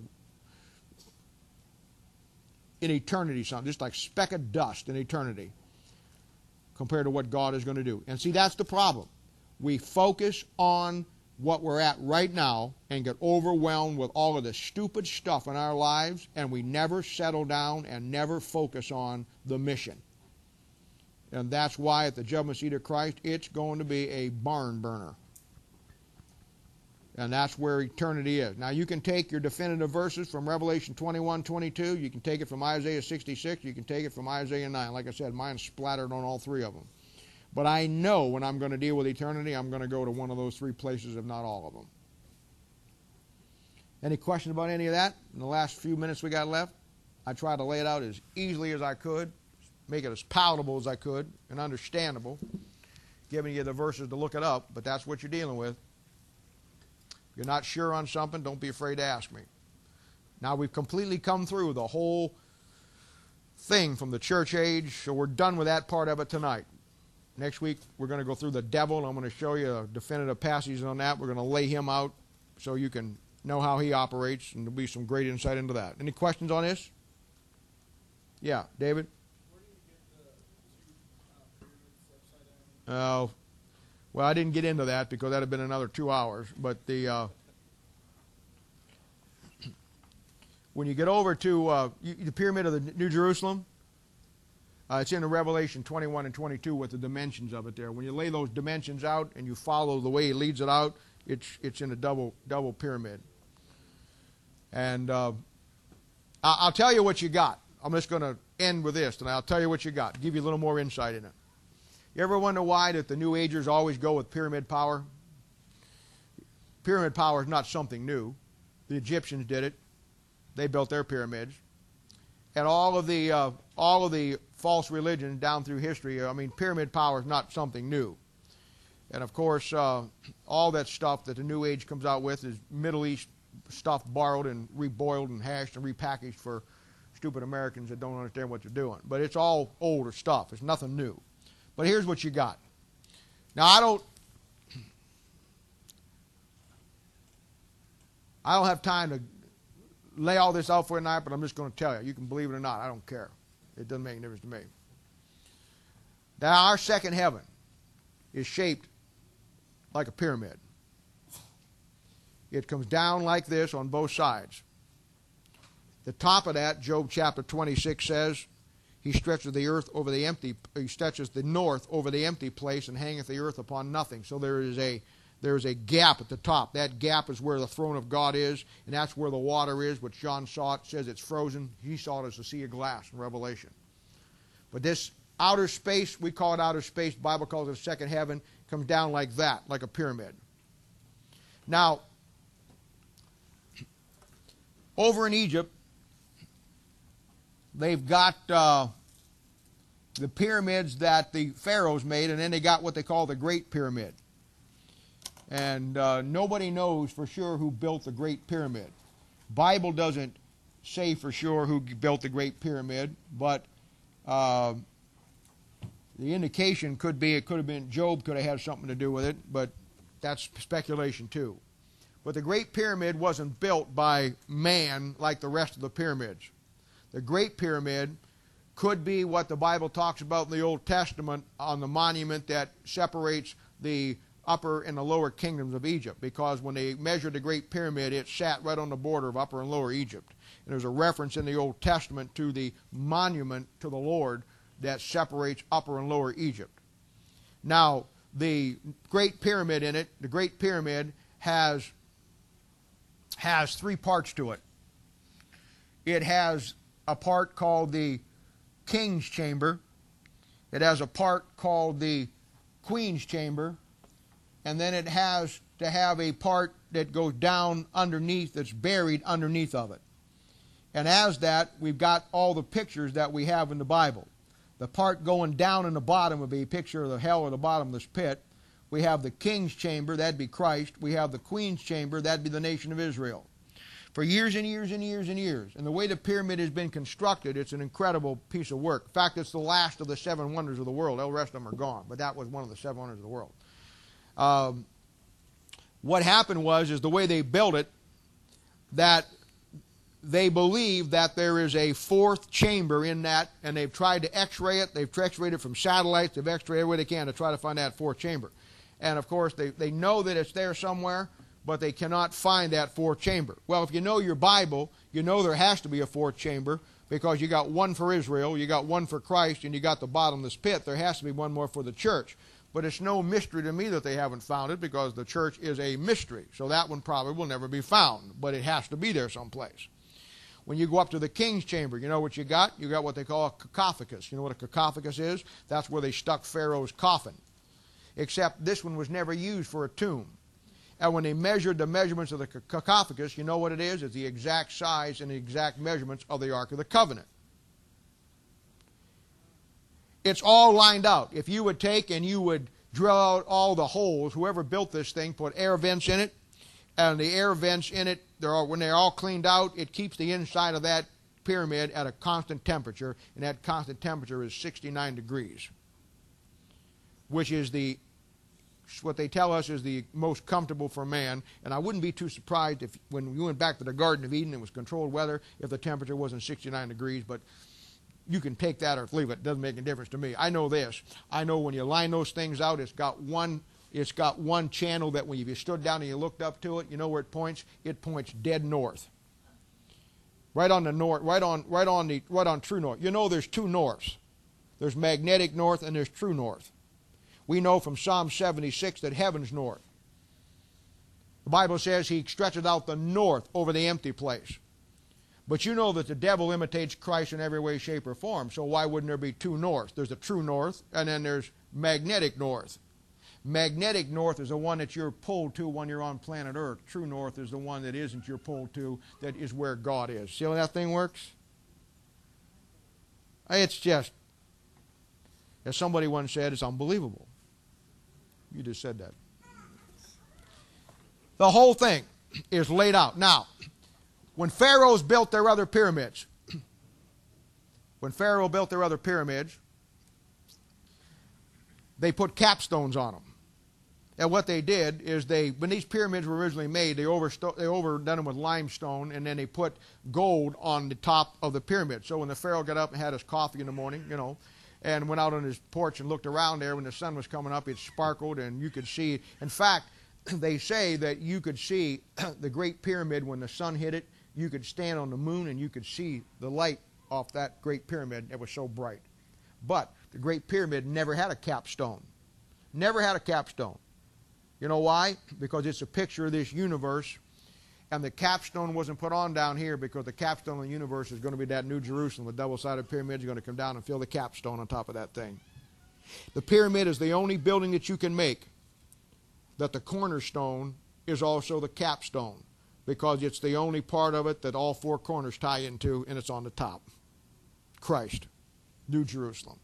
in eternity, something just like a speck of dust in eternity compared to what God is going to do. And see, that's the problem. We focus on what we're at right now and get overwhelmed with all of the stupid stuff in our lives, and we never settle down and never focus on the mission. And that's why at the judgment seat of Christ, it's going to be a barn burner. And that's where eternity is. Now, you can take your definitive verses from Revelation twenty-one, twenty-two. You can take it from Isaiah sixty-six. You can take it from Isaiah nine. Like I said, mine's splattered on all three of them. But I know when I'm going to deal with eternity, I'm going to go to one of those three places, if not all of them. Any questions about any of that? In the last few minutes we got left, I tried to lay it out as easily as I could, make it as palatable as I could, and understandable, giving you the verses to look it up, but that's what you're dealing with. If you're not sure on something, don't be afraid to ask me. Now, we've completely come through the whole thing from the church age, so we're done with that part of it tonight. Next week, we're going to go through the devil, and I'm going to show you a definitive passage on that. We're going to lay him out so you can know how he operates, and there'll be some great insight into that. Any questions on this? Yeah, David? Where do you get the two uh, pyramids upside down? Oh, well, I didn't get into that because that would have been another two hours. But the uh, when you get over to uh, the Pyramid of the New Jerusalem, uh, it's in the Revelation twenty-one and twenty-two with the dimensions of it there. When you lay those dimensions out and you follow the way he leads it out, it's it's in a double double pyramid. And uh, I'll tell you what you got. I'm just going to end with this, and I'll tell you what you got. Give you a little more insight in it. You ever wonder why that the New Agers always go with pyramid power? Pyramid power is not something new. The Egyptians did it. They built their pyramids. And all of the uh, all of the false religions down through history, I mean, pyramid power is not something new. And of course, uh, all that stuff that the New Age comes out with is Middle East stuff borrowed and reboiled and hashed and repackaged for stupid Americans that don't understand what they're doing. But it's all older stuff. It's nothing new. But here's what you got. Now, I don't I don't have time to lay all this out for you tonight, but I'm just going to tell you. You can believe it or not. I don't care. It doesn't make a difference to me. Now, our second heaven is shaped like a pyramid. It comes down like this on both sides. The top of that, Job chapter twenty-six says, he stretches the earth over the empty, he stretches the north over the empty place and hangeth the earth upon nothing. So there is a there is a gap at the top. That gap is where the throne of God is, and that's where the water is, which John saw it, says it's frozen. He saw it as a sea of glass in Revelation. But this outer space, we call it outer space, the Bible calls it second heaven, comes down like that, like a pyramid. Now, over in Egypt, they've got uh, the pyramids that the pharaohs made, and then they got what they call the Great Pyramid. And uh, nobody knows for sure who built the Great Pyramid. Bible doesn't say for sure who built the Great Pyramid, but uh, the indication could be it could have been Job could have had something to do with it, but that's speculation too. But the Great Pyramid wasn't built by man like the rest of the pyramids. The Great Pyramid could be what the Bible talks about in the Old Testament on the monument that separates the upper and the lower kingdoms of Egypt, because when they measured the Great Pyramid, it sat right on the border of Upper and Lower Egypt. And there's a reference in the Old Testament to the monument to the Lord that separates Upper and Lower Egypt. Now, the Great Pyramid in it, the Great Pyramid has, has three parts to it. It has a part called the King's Chamber. It has a part called the Queen's Chamber. And then it has to have a part that goes down underneath, that's buried underneath of it. And as that, we've got all the pictures that we have in the Bible. The part going down in the bottom would be a picture of the hell or the bottomless pit. We have the King's Chamber, that'd be Christ. We have the Queen's Chamber, that'd be the nation of Israel. For years and years and years and years. And the way the pyramid has been constructed, it's an incredible piece of work. In fact, it's the last of the seven wonders of the world. All the rest of them are gone, but that was one of the seven wonders of the world. Um, what happened was, is the way they built it, that they believe that there is a fourth chamber in that, and they've tried to x-ray it. They've x-rayed it from satellites. They've x-rayed every way they can to try to find that fourth chamber. And, of course, they, they know that it's there somewhere, but they cannot find that fourth chamber. Well, if you know your Bible, you know there has to be a fourth chamber, because you got one for Israel, you got one for Christ, and you got the bottomless pit. There has to be one more for the church. But it's no mystery to me that they haven't found it, because the church is a mystery. So that one probably will never be found, but it has to be there someplace. When you go up to the King's Chamber, you know what you got? You got what they call a cacophagous. You know what a cacophagous is? That's where they stuck Pharaoh's coffin. Except this one was never used for a tomb. And when they measured the measurements of the cacophagous, you know what it is? It's the exact size and the exact measurements of the Ark of the Covenant. It's all lined out. If you would take and you would drill out all the holes, whoever built this thing put air vents in it, and the air vents in it, they're all, when they're all cleaned out, it keeps the inside of that pyramid at a constant temperature, and that constant temperature is sixty-nine degrees, which is the, what they tell us is the most comfortable for man. And I wouldn't be too surprised if when you went back to the Garden of Eden, it was controlled weather, if the temperature wasn't sixty-nine degrees, but you can take that or leave it. It doesn't make a difference to me. I know this. I know when you line those things out, it's got one, it's got one channel that when you stood down and you looked up to it, you know where it points? It points dead north. Right on the north, right on, right on the, right on true north. You know there's two norths. There's magnetic north and there's true north. We know from Psalm seventy-six that heaven's north. The Bible says he stretches out the north over the empty place. But you know that the devil imitates Christ in every way, shape, or form. So why wouldn't there be two norths? There's a true north, and then there's magnetic north. Magnetic north is the one that you're pulled to when you're on planet Earth. True north is the one that isn't you're pulled to, that is where God is. See how that thing works? It's just, as somebody once said, it's unbelievable. You just said that. The whole thing is laid out. Now, When pharaohs built their other pyramids, when Pharaoh built their other pyramids, they put capstones on them. And what they did is they, when these pyramids were originally made, they, oversto- they overdone them with limestone, and then they put gold on the top of the pyramid. So when the Pharaoh got up and had his coffee in the morning, you know, and went out on his porch and looked around there when the sun was coming up, it sparkled and you could see. In fact, they say that you could see the Great Pyramid when the sun hit it. You could stand on the moon and you could see the light off that Great Pyramid. It was so bright. But the Great Pyramid never had a capstone. Never had a capstone. You know why? Because it's a picture of this universe, and the capstone wasn't put on down here because the capstone of the universe is going to be that New Jerusalem. The double-sided pyramid is going to come down and fill the capstone on top of that thing. The pyramid is the only building that you can make that the cornerstone is also the capstone, because it's the only part of it that all four corners tie into, and it's on the top. Christ, New Jerusalem.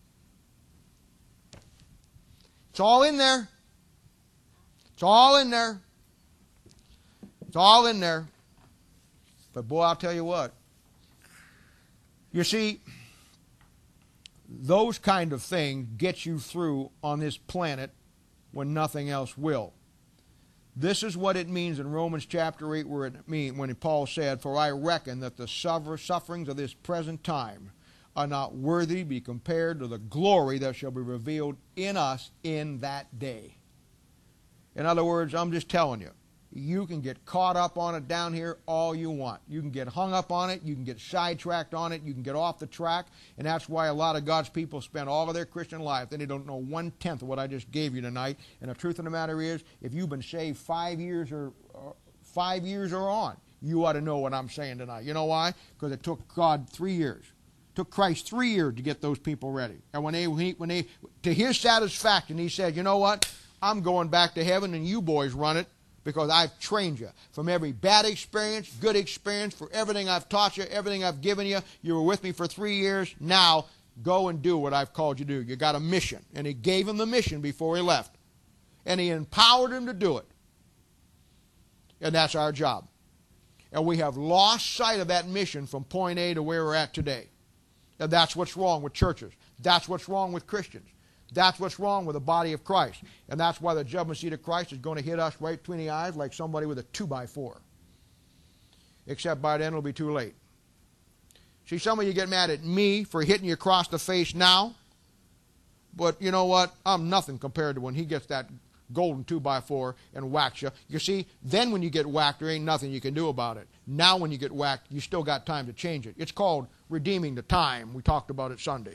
It's all in there. It's all in there. It's all in there. But boy, I'll tell you what. You see, those kind of things get you through on this planet when nothing else will. This is what it means in Romans chapter eight, where it mean, when Paul said, "For I reckon that the sufferings of this present time are not worthy to be compared to the glory that shall be revealed in us in that day." In other words, I'm just telling you, you can get caught up on it down here all you want. You can get hung up on it. You can get sidetracked on it. You can get off the track. And that's why a lot of God's people spend all of their Christian life. Then they don't know one-tenth of what I just gave you tonight. And the truth of the matter is, if you've been saved five years or, or five years or on, you ought to know what I'm saying tonight. You know why? Because it took God three years. It took Christ three years to get those people ready. And when they, when they, to his satisfaction, he said, you know what? I'm going back to heaven, and you boys run it, because I've trained you. From every bad experience, good experience, for everything I've taught you, everything I've given you. You were with me for three years. Now, go and do what I've called you to do. You got a mission. And he gave him the mission before he left. And he empowered him to do it. And that's our job. And we have lost sight of that mission from point A to where we're at today. And that's what's wrong with churches. That's what's wrong with Christians. That's what's wrong with the body of Christ. And that's why the judgment seat of Christ is going to hit us right between the eyes like somebody with a two by four. Except by then it'll be too late. See, some of you get mad at me for hitting you across the face now. But you know what? I'm nothing compared to when he gets that golden two by four and whacks you. You see, then when you get whacked, there ain't nothing you can do about it. Now when you get whacked, you still got time to change it. It's called redeeming the time. We talked about it Sunday.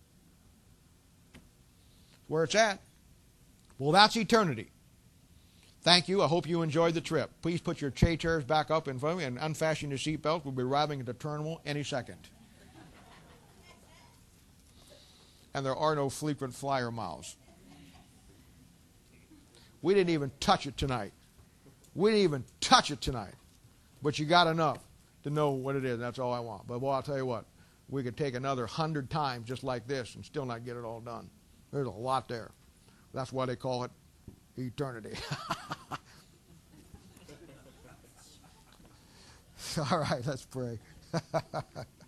Where it's at. Well, that's eternity. Thank you. I hope you enjoyed the trip. Please put your chair chairs back up in front of you and unfasten your seatbelts. We'll be arriving at the terminal any second. And there are no frequent flyer miles. We didn't even touch it tonight. We didn't even touch it tonight. But you got enough to know what it is. That's all I want. But, well, I'll tell you what. We could take another hundred times just like this and still not get it all done. There's a lot there. That's why they call it eternity. All right, let's pray.